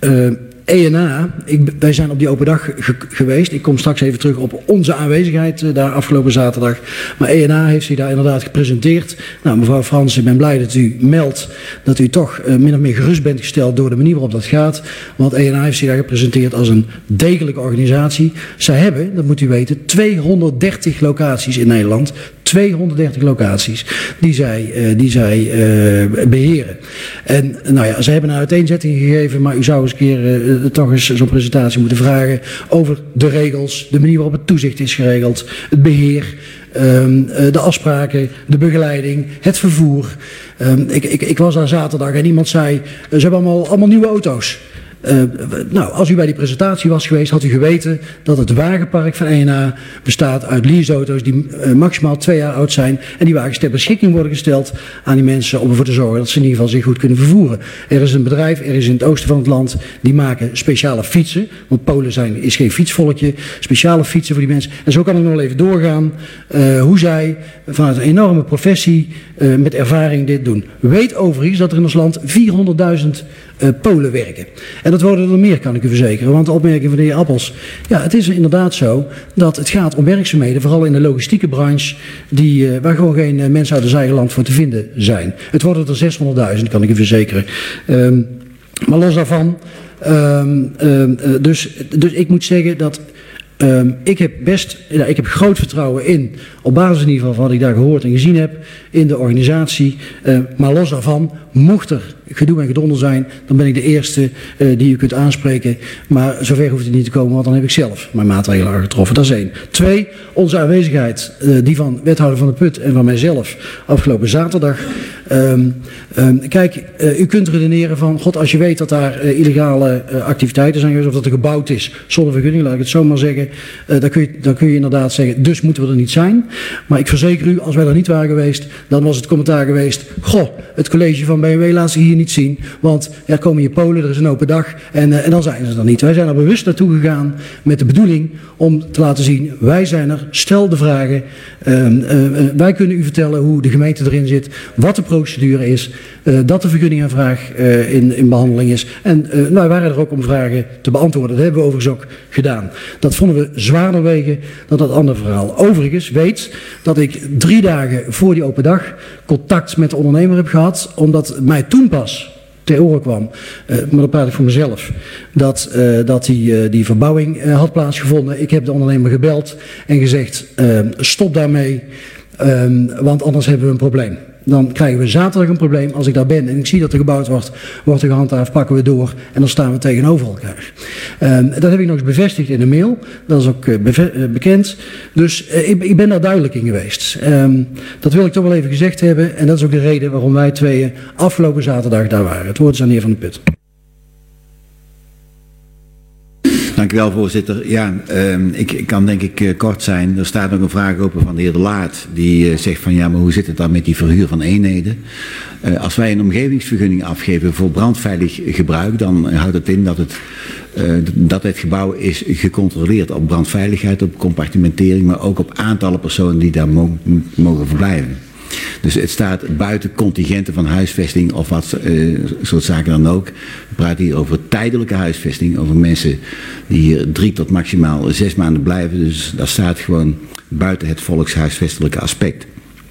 ENA, wij zijn op die open dag geweest. Ik kom straks even terug op onze aanwezigheid daar afgelopen zaterdag. Maar ENA heeft zich daar inderdaad gepresenteerd. Nou, mevrouw Frans, ik ben blij dat u meldt dat u toch min of meer gerust bent gesteld door de manier waarop dat gaat. Want ENA heeft zich daar gepresenteerd als een degelijke organisatie. Zij hebben, dat moet u weten, 230 locaties in Nederland. 230 locaties die zij beheren. En nou ja, ze hebben een uiteenzetting gegeven, maar u zou eens een keer toch eens zo'n presentatie moeten vragen over de regels, de manier waarop het toezicht is geregeld, het beheer, de afspraken, de begeleiding, het vervoer. Ik was daar zaterdag en iemand zei, ze hebben allemaal nieuwe auto's. Nou, als u bij die presentatie was geweest, had u geweten dat het wagenpark van ENA bestaat uit leaseauto's die maximaal 2 jaar oud zijn. En die wagens ter beschikking worden gesteld aan die mensen om ervoor te zorgen dat ze in ieder geval zich goed kunnen vervoeren. Er is een bedrijf, er is in het oosten van het land, die maken speciale fietsen. Want Polen is geen fietsvolkje. Speciale fietsen voor die mensen. En zo kan ik nog wel even doorgaan hoe zij vanuit een enorme professie met ervaring dit doen. Weet overigens dat er in ons land 400.000 Polen werken. En dat worden er meer, kan ik u verzekeren. Want de opmerking van de heer Appels, ja, het is inderdaad zo dat het gaat om werkzaamheden, vooral in de logistieke branche, waar gewoon geen mensen uit het eigen land voor te vinden zijn. Het worden er 600.000, kan ik u verzekeren. Maar los daarvan, dus ik moet zeggen dat ik heb groot vertrouwen in, op basis in ieder geval van wat ik daar gehoord en gezien heb, in de organisatie. Maar los daarvan, mocht er gedoe en gedonder zijn, dan ben ik de eerste die u kunt aanspreken. Maar zover hoeft het niet te komen, want dan heb ik zelf mijn maatregelen al getroffen. Dat is 1. 2, onze aanwezigheid, die van wethouder Van der Put en van mijzelf afgelopen zaterdag. Kijk, u kunt redeneren van, god, als je weet dat daar illegale activiteiten zijn geweest, of dat er gebouwd is zonder vergunning, laat ik het zo maar zeggen, dan kun je inderdaad zeggen, dus moeten we er niet zijn. Maar ik verzeker u, als wij er niet waren geweest, dan was het commentaar geweest, goh, het college van BMW laat zich hier niet zien, want er komen hier Polen, er is een open dag en dan zijn ze er niet. Wij zijn er bewust naartoe gegaan met de bedoeling om te laten zien, wij zijn er, stel de vragen, wij kunnen u vertellen hoe de gemeente erin zit, wat de procedure is, dat de vergunningaanvraag in behandeling is. En wij waren er ook om vragen te beantwoorden. Dat hebben we overigens ook gedaan. Dat vonden we zwaarder wegen dan dat andere verhaal. Overigens weet dat ik 3 dagen voor die open dag contact met de ondernemer heb gehad, omdat mij toen pas ter oren kwam, maar dat praat ik voor mezelf, dat die verbouwing had plaatsgevonden. Ik heb de ondernemer gebeld en gezegd, stop daarmee, want anders hebben we een probleem. Dan krijgen we zaterdag een probleem. Als ik daar ben en ik zie dat er gebouwd wordt er gehandhaafd, pakken we door en dan staan we tegenover elkaar. Dat heb ik nog eens bevestigd in de mail. Dat is ook bekend. Dus ik ben daar duidelijk in geweest. Dat wil ik toch wel even gezegd hebben. En dat is ook de reden waarom wij tweeën afgelopen zaterdag daar waren. Het woord is aan de heer Van der Put. Dank u wel, voorzitter. Ja, ik kan denk ik kort zijn. Er staat nog een vraag open van de heer De Laat. Die zegt van ja, maar hoe zit het dan met die verhuur van eenheden? Als wij een omgevingsvergunning afgeven voor brandveilig gebruik, dan houdt het in dat het gebouw is gecontroleerd op brandveiligheid, op compartimentering, maar ook op aantallen personen die daar mogen verblijven. Dus het staat buiten contingenten van huisvesting of wat soort zaken dan ook. We praten hier over tijdelijke huisvesting, over mensen die hier 3 tot maximaal 6 maanden blijven. Dus dat staat gewoon buiten het volkshuisvestelijke aspect.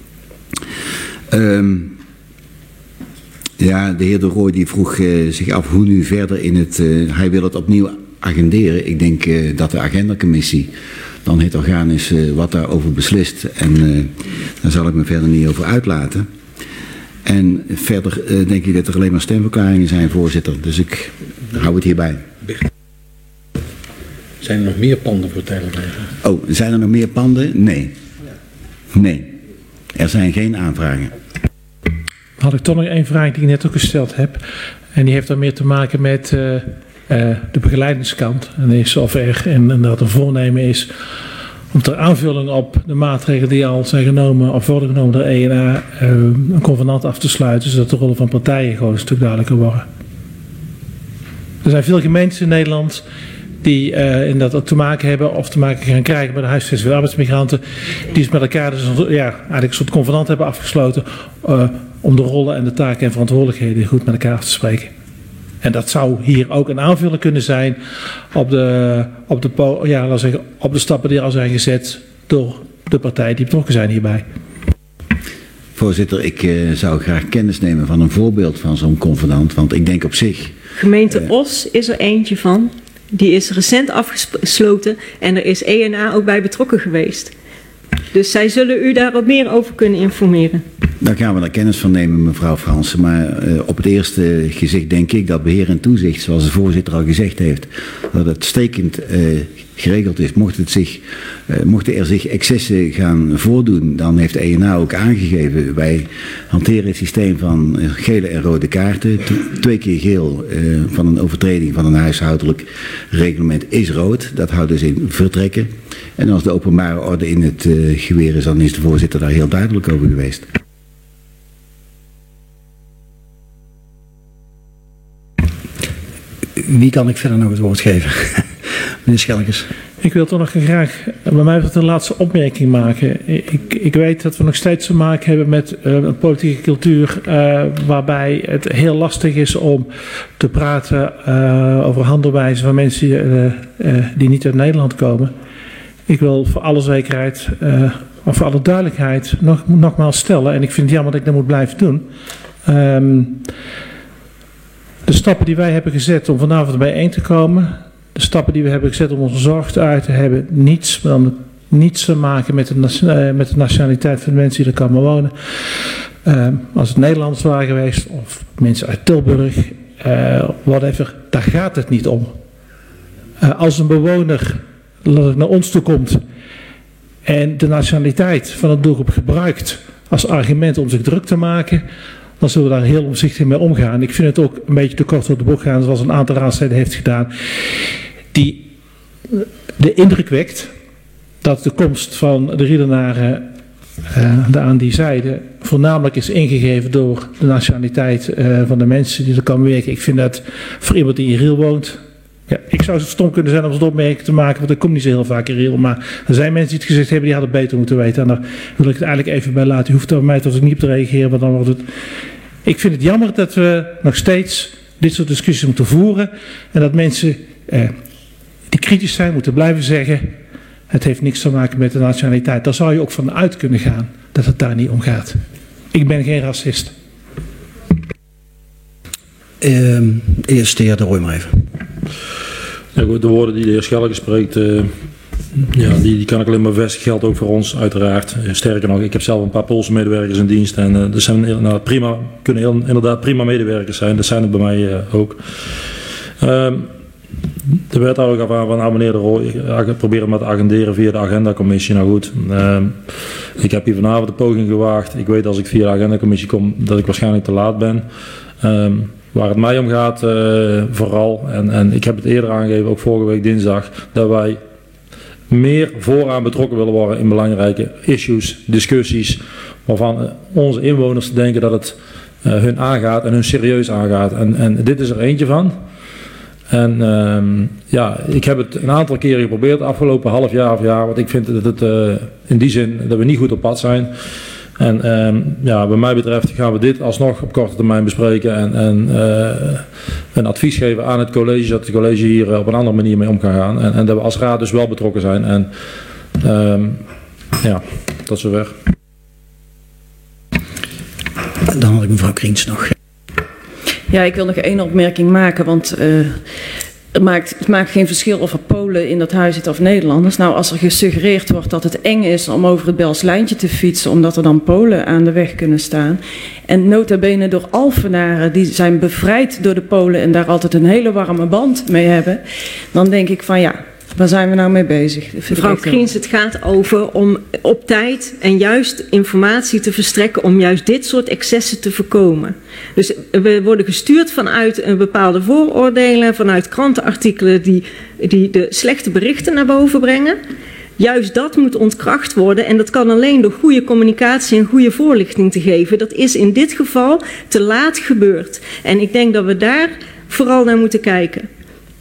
Ja, de heer De Rooij die vroeg zich af hoe nu verder in het... hij wil het opnieuw agenderen. Ik denk dat de agendacommissie dan het orgaan is wat daarover beslist. En daar zal ik me verder niet over uitlaten. En verder denk ik dat er alleen maar stemverklaringen zijn, voorzitter. Dus ik hou het hierbij. Zijn er nog meer panden voor tijdelijk? Oh, zijn er nog meer panden? Nee. Nee. Er zijn geen aanvragen. Had ik toch nog één vraag die ik net ook gesteld heb. En die heeft dan meer te maken met de begeleidingskant. En is of er inderdaad een voornemen is om ter aanvulling op de maatregelen die al zijn genomen of worden genomen door ENA een convenant af te sluiten, zodat de rollen van partijen gewoon een stuk duidelijker worden. Er zijn veel gemeentes in Nederland die inderdaad te maken hebben of te maken gaan krijgen met de huisvesting van arbeidsmigranten, die dus met elkaar dus, eigenlijk een soort convenant hebben afgesloten om de rollen en de taken en verantwoordelijkheden goed met elkaar af te spreken. En dat zou hier ook een aanvulling kunnen zijn op de stappen die al zijn gezet door de partijen die betrokken zijn hierbij. Voorzitter, ik zou graag kennis nemen van een voorbeeld van zo'n convenant, want ik denk op zich... Gemeente Os is er eentje van. Die is recent afgesloten en er is ENA ook bij betrokken geweest. Dus zij zullen u daar wat meer over kunnen informeren. Daar gaan we daar kennis van nemen, mevrouw Fransen. Maar op het eerste gezicht denk ik dat beheer en toezicht, zoals de voorzitter al gezegd heeft, dat het stekend geregeld is. Mochten er zich excessen gaan voordoen, dan heeft ENA ook aangegeven, wij hanteren het systeem van gele en rode kaarten. 2 keer geel van een overtreding van een huishoudelijk reglement is rood. Dat houdt dus in vertrekken. En als de openbare orde in het geweer is, dan is de voorzitter daar heel duidelijk over geweest. Wie kan ik verder nog het woord geven? Meneer Schelkes. Ik wil toch nog graag bij mij een laatste opmerking maken. Ik weet dat we nog steeds te maken hebben met een politieke cultuur waarbij het heel lastig is om te praten over handelwijzen van mensen die niet uit Nederland komen. Ik wil voor alle zekerheid, of voor alle duidelijkheid nogmaals stellen, en ik vind het jammer dat ik dat moet blijven doen. De stappen die wij hebben gezet om vanavond bijeen te komen, de stappen die we hebben gezet om onze zorg te uiten, hebben niets te maken met de nationaliteit van de mensen die er komen wonen. Als het Nederlanders waren geweest, of mensen uit Tilburg, whatever, daar gaat het niet om. Als een bewoner naar ons toe komt en de nationaliteit van het doelgroep gebruikt als argument om zich druk te maken, dan zullen we daar heel omzichtig mee omgaan. Ik vind het ook een beetje te kort op de bocht gaan, zoals een aantal raadsleden heeft gedaan, die de indruk wekt dat de komst van de Riedenaren aan die zijde voornamelijk is ingegeven door de nationaliteit van de mensen die er komen werken. Ik vind dat voor iemand die in Riel woont, ja, ik zou zo stom kunnen zijn om zo'n opmerking te maken, want ik kom niet zo heel vaak in Riel, maar er zijn mensen die het gezegd hebben, die hadden het beter moeten weten. En daar wil ik het eigenlijk even bij laten. Je hoeft er bij mij tot niet op te reageren, want dan wordt het... Ik vind het jammer dat we nog steeds dit soort discussies moeten voeren en dat mensen die kritisch zijn moeten blijven zeggen, het heeft niks te maken met de nationaliteit. Daar zou je ook van uit kunnen gaan dat het daar niet om gaat. Ik ben geen racist. Eerst de heer De Rooij maar even. Ja, goed, de woorden die de heer Schelke spreekt, die kan ik alleen maar bevestigen. Geldt ook voor ons uiteraard. Sterker nog, ik heb zelf een paar Poolse medewerkers in dienst en dat zijn kunnen inderdaad prima medewerkers zijn. Dat zijn het bij mij ook. De wethouder gaf aan van meneer De Rooij, proberen maar te agenderen via de agendacommissie. Nou goed, ik heb hier vanavond de poging gewaagd. Ik weet als ik via de agendacommissie kom dat ik waarschijnlijk te laat ben. Waar het mij om gaat vooral, en ik heb het eerder aangegeven, ook vorige week dinsdag, dat wij meer vooraan betrokken willen worden in belangrijke issues, discussies, waarvan onze inwoners denken dat het hun aangaat en hun serieus aangaat. En dit is er eentje van. En ik heb het een aantal keren geprobeerd, afgelopen half jaar of jaar, want ik vind dat het in die zin dat we niet goed op pad zijn. En wat mij betreft gaan we dit alsnog op korte termijn bespreken en een advies geven aan het college, zodat het college hier op een andere manier mee om kan gaan. En dat we als raad dus wel betrokken zijn. En tot zover. Dan had ik mevrouw Kriens nog. Ja, ik wil nog één opmerking maken, want het maakt geen verschil of er Polen in dat huis zitten of Nederlanders. Nou, als er gesuggereerd wordt dat het eng is om over het Belslijntje te fietsen, omdat er dan Polen aan de weg kunnen staan. En nota bene door Alphenaren, die zijn bevrijd door de Polen en daar altijd een hele warme band mee hebben. Dan denk ik van ja, waar zijn we nou mee bezig? Mevrouw Kriens, het gaat over om op tijd en juist informatie te verstrekken om juist dit soort excessen te voorkomen. Dus we worden gestuurd vanuit een bepaalde vooroordelen, vanuit krantenartikelen die de slechte berichten naar boven brengen. Juist dat moet ontkracht worden en dat kan alleen door goede communicatie en goede voorlichting te geven. Dat is in dit geval te laat gebeurd. En ik denk dat we daar vooral naar moeten kijken.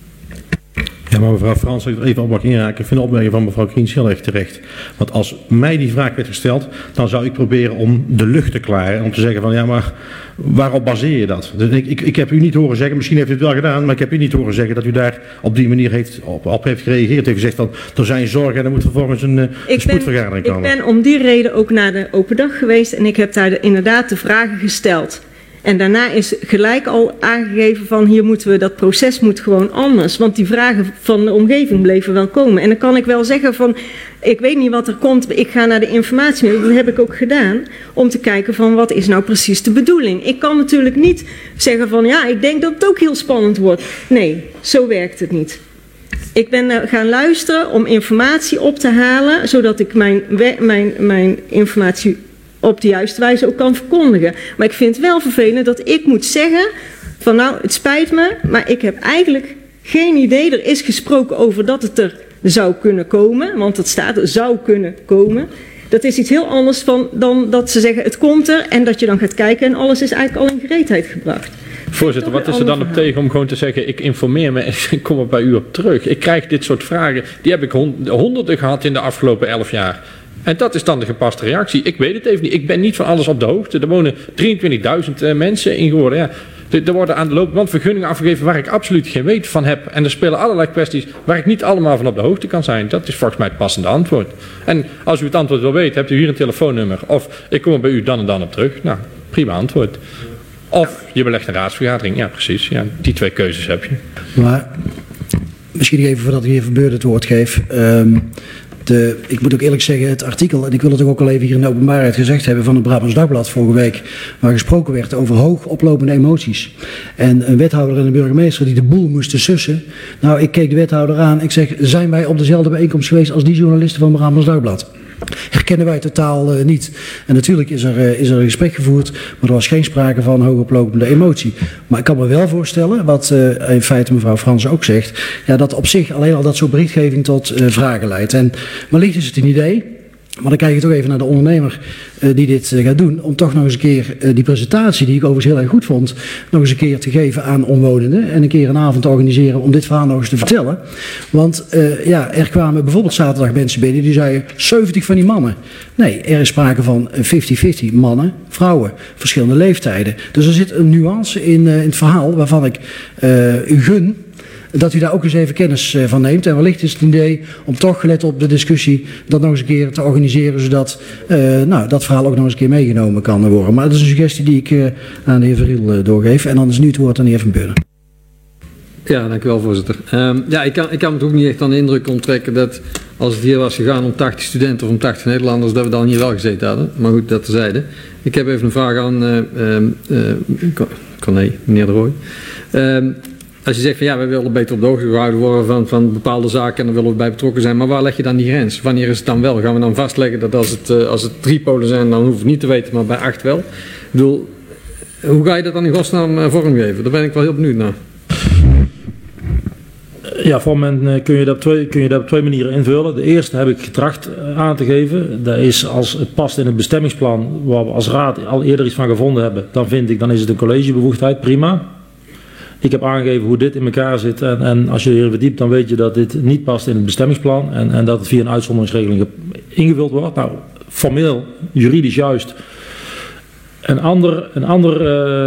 Ja, maar mevrouw Frans, als ik er even op mag inraken, ik vind de opmerking van mevrouw Kriens heel erg terecht. Want als mij die vraag werd gesteld, dan zou ik proberen om de lucht te klaren. Om te zeggen van, ja, maar waarop baseer je dat? Dus ik heb u niet horen zeggen, misschien heeft u het wel gedaan, maar ik heb u niet horen zeggen dat u daar op die manier op heeft gereageerd. Heeft gezegd van, er zijn zorgen en er moet vervolgens een spoedvergadering komen. Ik ben om die reden ook naar de open dag geweest en ik heb daar inderdaad de vragen gesteld. En daarna is gelijk al aangegeven van hier moeten we, dat proces moet gewoon anders. Want die vragen van de omgeving bleven wel komen. En dan kan ik wel zeggen van, ik weet niet wat er komt, ik ga naar de informatie. Dat heb ik ook gedaan, om te kijken van wat is nou precies de bedoeling. Ik kan natuurlijk niet zeggen van ja, ik denk dat het ook heel spannend wordt. Nee, zo werkt het niet. Ik ben gaan luisteren om informatie op te halen, zodat ik mijn informatie op de juiste wijze ook kan verkondigen. Maar ik vind het wel vervelend dat ik moet zeggen van nou, het spijt me, maar ik heb eigenlijk geen idee. Er is gesproken over dat het er zou kunnen komen, want het staat er zou kunnen komen. Dat is iets heel anders dan dat ze zeggen het komt er en dat je dan gaat kijken en alles is eigenlijk al in gereedheid gebracht. Voorzitter, wat is er dan op tegen om gewoon te zeggen, ik informeer me en ik kom er bij u op terug. Ik krijg dit soort vragen, die heb ik honderden gehad in de afgelopen 11 jaar. En dat is dan de gepaste reactie. Ik weet het even niet. Ik ben niet van alles op de hoogte. Er wonen 23.000 mensen in geworden. Ja. Er worden aan de lopende vergunningen afgegeven waar ik absoluut geen weet van heb. En er spelen allerlei kwesties waar ik niet allemaal van op de hoogte kan zijn. Dat is volgens mij het passende antwoord. En als u het antwoord wil weten, hebt u hier een telefoonnummer. Of ik kom er bij u dan en dan op terug. Nou, prima antwoord. Of je belegt een raadsvergadering. Ja, precies. Ja, die 2 keuzes heb je. Maar misschien even voordat ik hier Van Beurden het woord geef. Ik moet ook eerlijk zeggen, het artikel, en ik wil het ook al even hier in de openbaarheid gezegd hebben van het Brabants Dagblad vorige week, waar gesproken werd over hoog oplopende emoties. En een wethouder en een burgemeester die de boel moesten sussen. Nou, ik keek de wethouder aan, ik zeg, zijn wij op dezelfde bijeenkomst geweest als die journalisten van het Brabants Dagblad? Herkennen wij totaal niet. En natuurlijk is er een gesprek gevoerd, maar er was geen sprake van hoogoplopende emotie. Maar ik kan me wel voorstellen, wat in feite mevrouw Frans ook zegt, ja, dat op zich alleen al dat soort berichtgeving tot vragen leidt. En wellicht is het een idee, maar dan kijk je toch even naar de ondernemer die dit gaat doen, om toch nog eens een keer die presentatie, die ik overigens heel erg goed vond, nog eens een keer te geven aan omwonenden en een keer een avond te organiseren om dit verhaal nog eens te vertellen. Want er kwamen bijvoorbeeld zaterdag mensen binnen die zeiden 70 van die mannen. Nee, er is sprake van 50-50 mannen, vrouwen, verschillende leeftijden. Dus er zit een nuance in het verhaal waarvan ik u gun dat u daar ook eens even kennis van neemt. En wellicht is het een idee om toch, gelet op de discussie, dat nog eens een keer te organiseren, zodat dat verhaal ook nog eens een keer meegenomen kan worden. Maar dat is een suggestie die ik aan de heer Verriel doorgeef. En dan is nu het woord aan de heer Van Beurden. Ja, dank u wel, voorzitter. Ik kan me ook niet echt aan de indruk onttrekken dat als het hier was gegaan om 80 studenten of om 80 Nederlanders, dat we dan hier wel gezeten hadden. Maar goed, dat terzijde. Ik heb even een vraag aan meneer De Rooij. Als je zegt van ja, wij willen beter op de hoogte gehouden worden van bepaalde zaken en dan willen we bij betrokken zijn. Maar waar leg je dan die grens? Wanneer is het dan wel? Gaan we dan vastleggen dat als het 3 Polen zijn, dan hoef ik niet te weten, maar bij 8 wel? Ik bedoel, hoe ga je dat dan in godsnaam vormgeven? Daar ben ik wel heel benieuwd naar. Ja, voor het moment kun je dat op twee manieren invullen. De eerste heb ik getracht aan te geven. Dat is als het past in het bestemmingsplan waar we als raad al eerder iets van gevonden hebben. Dan is het een collegebevoegdheid, prima. Ik heb aangegeven hoe dit in elkaar zit. En als je hierin verdiept, dan weet je dat dit niet past in het bestemmingsplan. En dat het via een uitzonderingsregeling ingevuld wordt. Nou, formeel, juridisch juist. Een ander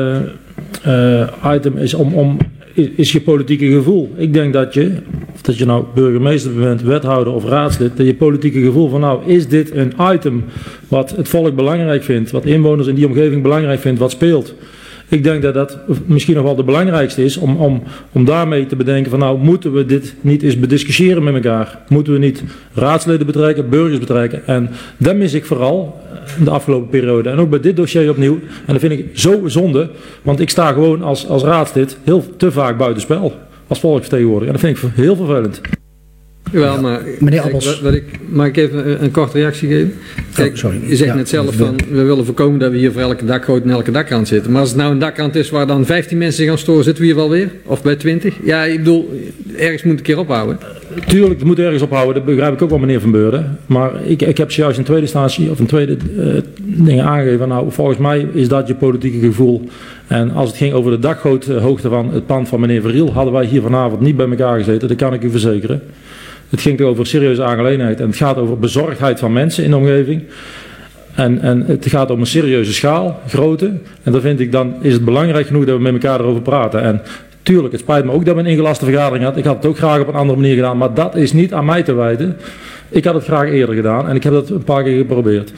item is je politieke gevoel. Ik denk dat je nou burgemeester bent, wethouder of raadslid, dat je politieke gevoel van nou, is dit een item wat het volk belangrijk vindt, wat inwoners in die omgeving belangrijk vindt, wat speelt. Ik denk dat dat misschien nog wel de belangrijkste is om daarmee te bedenken van nou, moeten we dit niet eens bediscussiëren met elkaar? Moeten we niet raadsleden betrekken, burgers betrekken? En dat mis ik vooral de afgelopen periode. En ook bij dit dossier opnieuw. En dat vind ik zo zonde, want ik sta gewoon als raadslid heel te vaak buitenspel als volksvertegenwoordiger. En dat vind ik heel vervelend. Jawel, maar meneer Appels. Mag ik even een korte reactie geven? Kijk, je zegt net zelf van, we willen voorkomen dat we hier voor elke dakgoot en elke dakrand zitten. Maar als het nou een dakrand is waar dan 15 mensen gaan storen, zitten we hier wel weer? Of bij 20? Ja, ik bedoel, ergens moet een keer ophouden. Tuurlijk, het moet ergens ophouden, dat begrijp ik ook wel, meneer Van Beurden. Maar ik heb zojuist een tweede instantie, of een tweede ding aangegeven. Nou, volgens mij is dat je politieke gevoel. En als het ging over de dakgoothoogte van het pand van meneer Verriel, hadden wij hier vanavond niet bij elkaar gezeten, dat kan ik u verzekeren. Het ging over serieuze aangelegenheid en het gaat over bezorgdheid van mensen in de omgeving. En het gaat om een serieuze schaal, grootte. En dan vind ik, dan is het belangrijk genoeg dat we met elkaar erover praten. En tuurlijk, het spijt me ook dat we een ingelaste vergadering hadden. Ik had het ook graag op een andere manier gedaan, maar dat is niet aan mij te wijten. Ik had het graag eerder gedaan en ik heb dat een paar keer geprobeerd.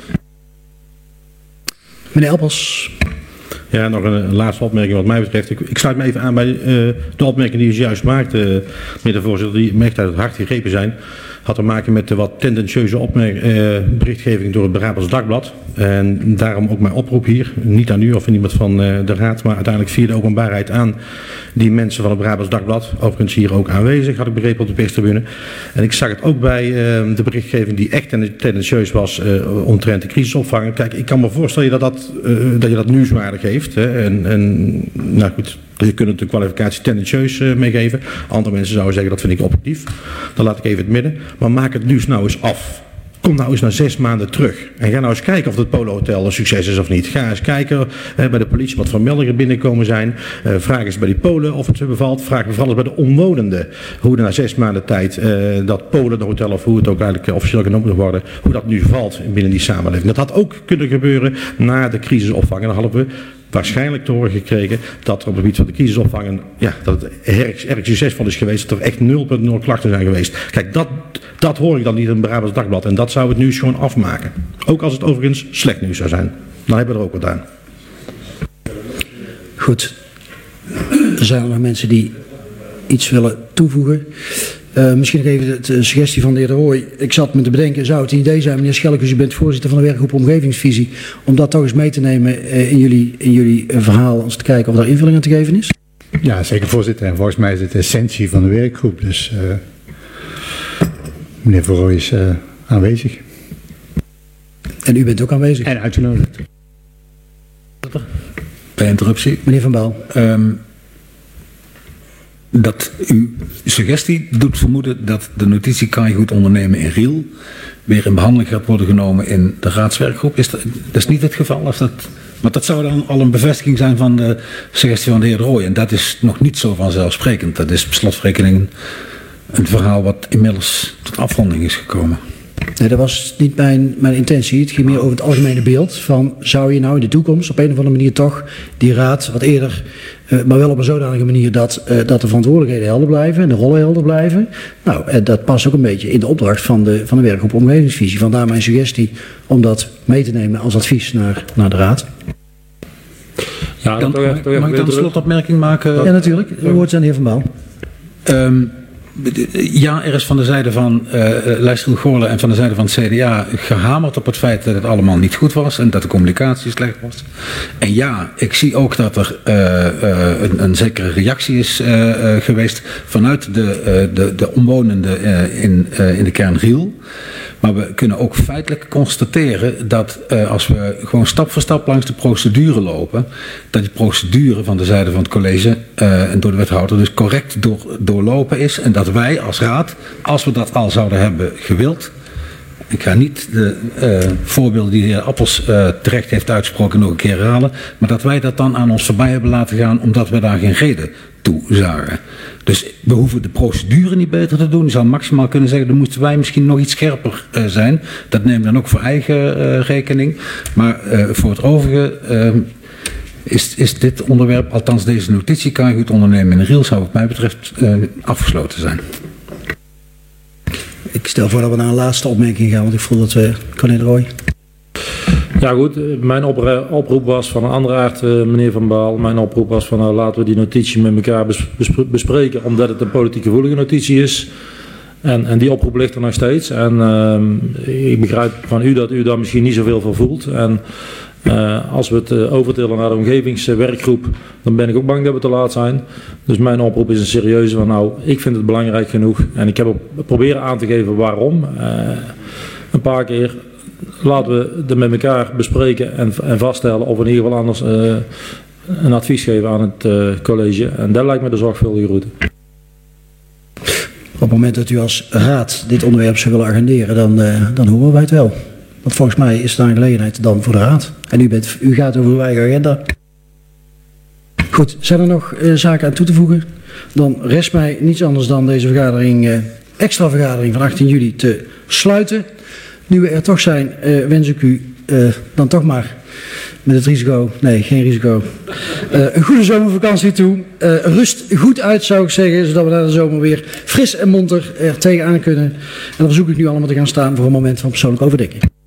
Meneer Appels. Ja, nog een laatste opmerking wat mij betreft. Ik sluit me even aan bij de opmerking die u juist maakte, meneer de voorzitter, die merkt uit het hart gegrepen zijn. Had te maken met de wat tendentieuze berichtgeving door het Brabants Dagblad. En daarom ook mijn oproep hier, niet aan u of aan iemand van de raad, maar uiteindelijk via de openbaarheid aan die mensen van het Brabants Dagblad. Overigens hier ook aanwezig, had ik begrepen op de perstribune. En ik zag het ook bij de berichtgeving die echt tendentieus was omtrent de crisisopvang. Kijk, ik kan me voorstellen dat je dat nieuwswaardig heeft. Hè. En nou goed, je kunt de kwalificatie tendentieus meegeven. Andere mensen zouden zeggen dat vind ik objectief. Dan laat ik even het midden. Maar maak het nieuws nou eens af. Kom nou eens na 6 maanden terug. En ga nou eens kijken of het Polo Hotel een succes is of niet. Ga eens kijken bij de politie wat voor meldingen binnenkomen zijn. Vraag eens bij die Polen of het bevalt. Vraag vooral eens bij de omwonenden. Hoe er na 6 maanden tijd dat Polen Hotel, of hoe het ook eigenlijk officieel genoemd moet worden, hoe dat nu valt binnen die samenleving. Dat had ook kunnen gebeuren na de crisisopvang. En dan hadden we waarschijnlijk te horen gekregen dat er op het gebied van de crisisopvang dat het erg succesvol is geweest, dat er echt 0,0 klachten zijn geweest. Kijk, dat hoor ik dan niet in het Brabants Dagblad en dat zou het nieuws gewoon afmaken. Ook als het overigens slecht nieuws zou zijn. Dan hebben we er ook wat aan. Goed. Er zijn nog mensen die iets willen toevoegen. Misschien nog even de suggestie van de heer De Rooij. Ik zat me te bedenken, zou het een idee zijn, meneer Schelkes, u bent voorzitter van de werkgroep Omgevingsvisie, om dat toch eens mee te nemen in jullie verhaal, om te kijken of daar invulling aan te geven is? Ja, zeker voorzitter. En volgens mij is het de essentie van de werkgroep. Dus meneer Van Rooij is aanwezig. En u bent ook aanwezig? En uitgenodigd. Bij interruptie. Meneer Van Baal. Dat uw suggestie doet vermoeden dat de notitie Kan je goed ondernemen in Riel weer in behandeling gaat worden genomen in de raadswerkgroep. Dat is niet het geval? Maar dat zou dan al een bevestiging zijn van de suggestie van de heer De Rooij. En dat is nog niet zo vanzelfsprekend. Dat is per slotverrekening een verhaal wat inmiddels tot afronding is gekomen. Nee, dat was niet mijn intentie. Het ging meer over het algemene beeld van, zou je nou in de toekomst op een of andere manier toch die raad wat eerder Maar wel op een zodanige manier dat de verantwoordelijkheden helder blijven en de rollen helder blijven. Nou, dat past ook een beetje in de opdracht van de werkgroep Omgevingsvisie. Vandaar mijn suggestie om dat mee te nemen als advies naar de Raad. Ja, Mag ik dan een slotopmerking maken? Ja, natuurlijk. Het woord is aan de heer Van Baal. Ja, er is van de zijde van Lijstroel Goorlen en van de zijde van het CDA gehamerd op het feit dat het allemaal niet goed was en dat de communicatie slecht was. En ja, ik zie ook dat er een zekere reactie is geweest vanuit de omwonenden in de kern Riel. Maar we kunnen ook feitelijk constateren dat als we gewoon stap voor stap langs de procedure lopen, dat die procedure van de zijde van het college en door de wethouder dus correct doorlopen is. En dat wij als raad, als we dat al zouden hebben gewild, ik ga niet de voorbeelden die de heer Appels terecht heeft uitgesproken nog een keer herhalen, maar dat wij dat dan aan ons voorbij hebben laten gaan omdat we daar geen reden toe zagen. Dus we hoeven de procedure niet beter te doen. Je zou maximaal kunnen zeggen, dan moeten wij misschien nog iets scherper zijn. Dat nemen we dan ook voor eigen rekening. Maar voor het overige is dit onderwerp, althans deze notitie, kan je goed ondernemen in Riel, zou wat mij betreft afgesloten zijn. Ik stel voor dat we naar een laatste opmerking gaan, want ik voel dat we... Corné de Rooij. Ja goed, mijn oproep was van een andere aard, meneer Van Baal. Mijn oproep was van laten we die notitie met elkaar bespreken, omdat het een politiek gevoelige notitie is. En die oproep ligt er nog steeds. En ik begrijp van u dat u daar misschien niet zoveel voor voelt. En als we het overtillen naar de omgevingswerkgroep, dan ben ik ook bang dat we te laat zijn. Dus mijn oproep is een serieuze van nou, ik vind het belangrijk genoeg. En ik heb ook proberen aan te geven waarom. Een paar keer. Laten we er met elkaar bespreken en vaststellen of we in ieder geval anders een advies geven aan het college. En dat lijkt me de zorgvuldige route. Op het moment dat u als raad dit onderwerp zou willen agenderen, dan horen wij het wel. Want volgens mij is het een aangelegenheid dan voor de raad. En u gaat over uw eigen agenda. Goed, zijn er nog zaken aan toe te voegen? Dan rest mij niets anders dan deze vergadering, extra vergadering van 18 juli te sluiten. Nu we er toch zijn, wens ik u dan toch maar met het risico, nee geen risico, een goede zomervakantie toe. Rust goed uit zou ik zeggen, zodat we na de zomer weer fris en monter er tegenaan kunnen. En dan verzoek ik nu allemaal te gaan staan voor een moment van persoonlijke overdenking.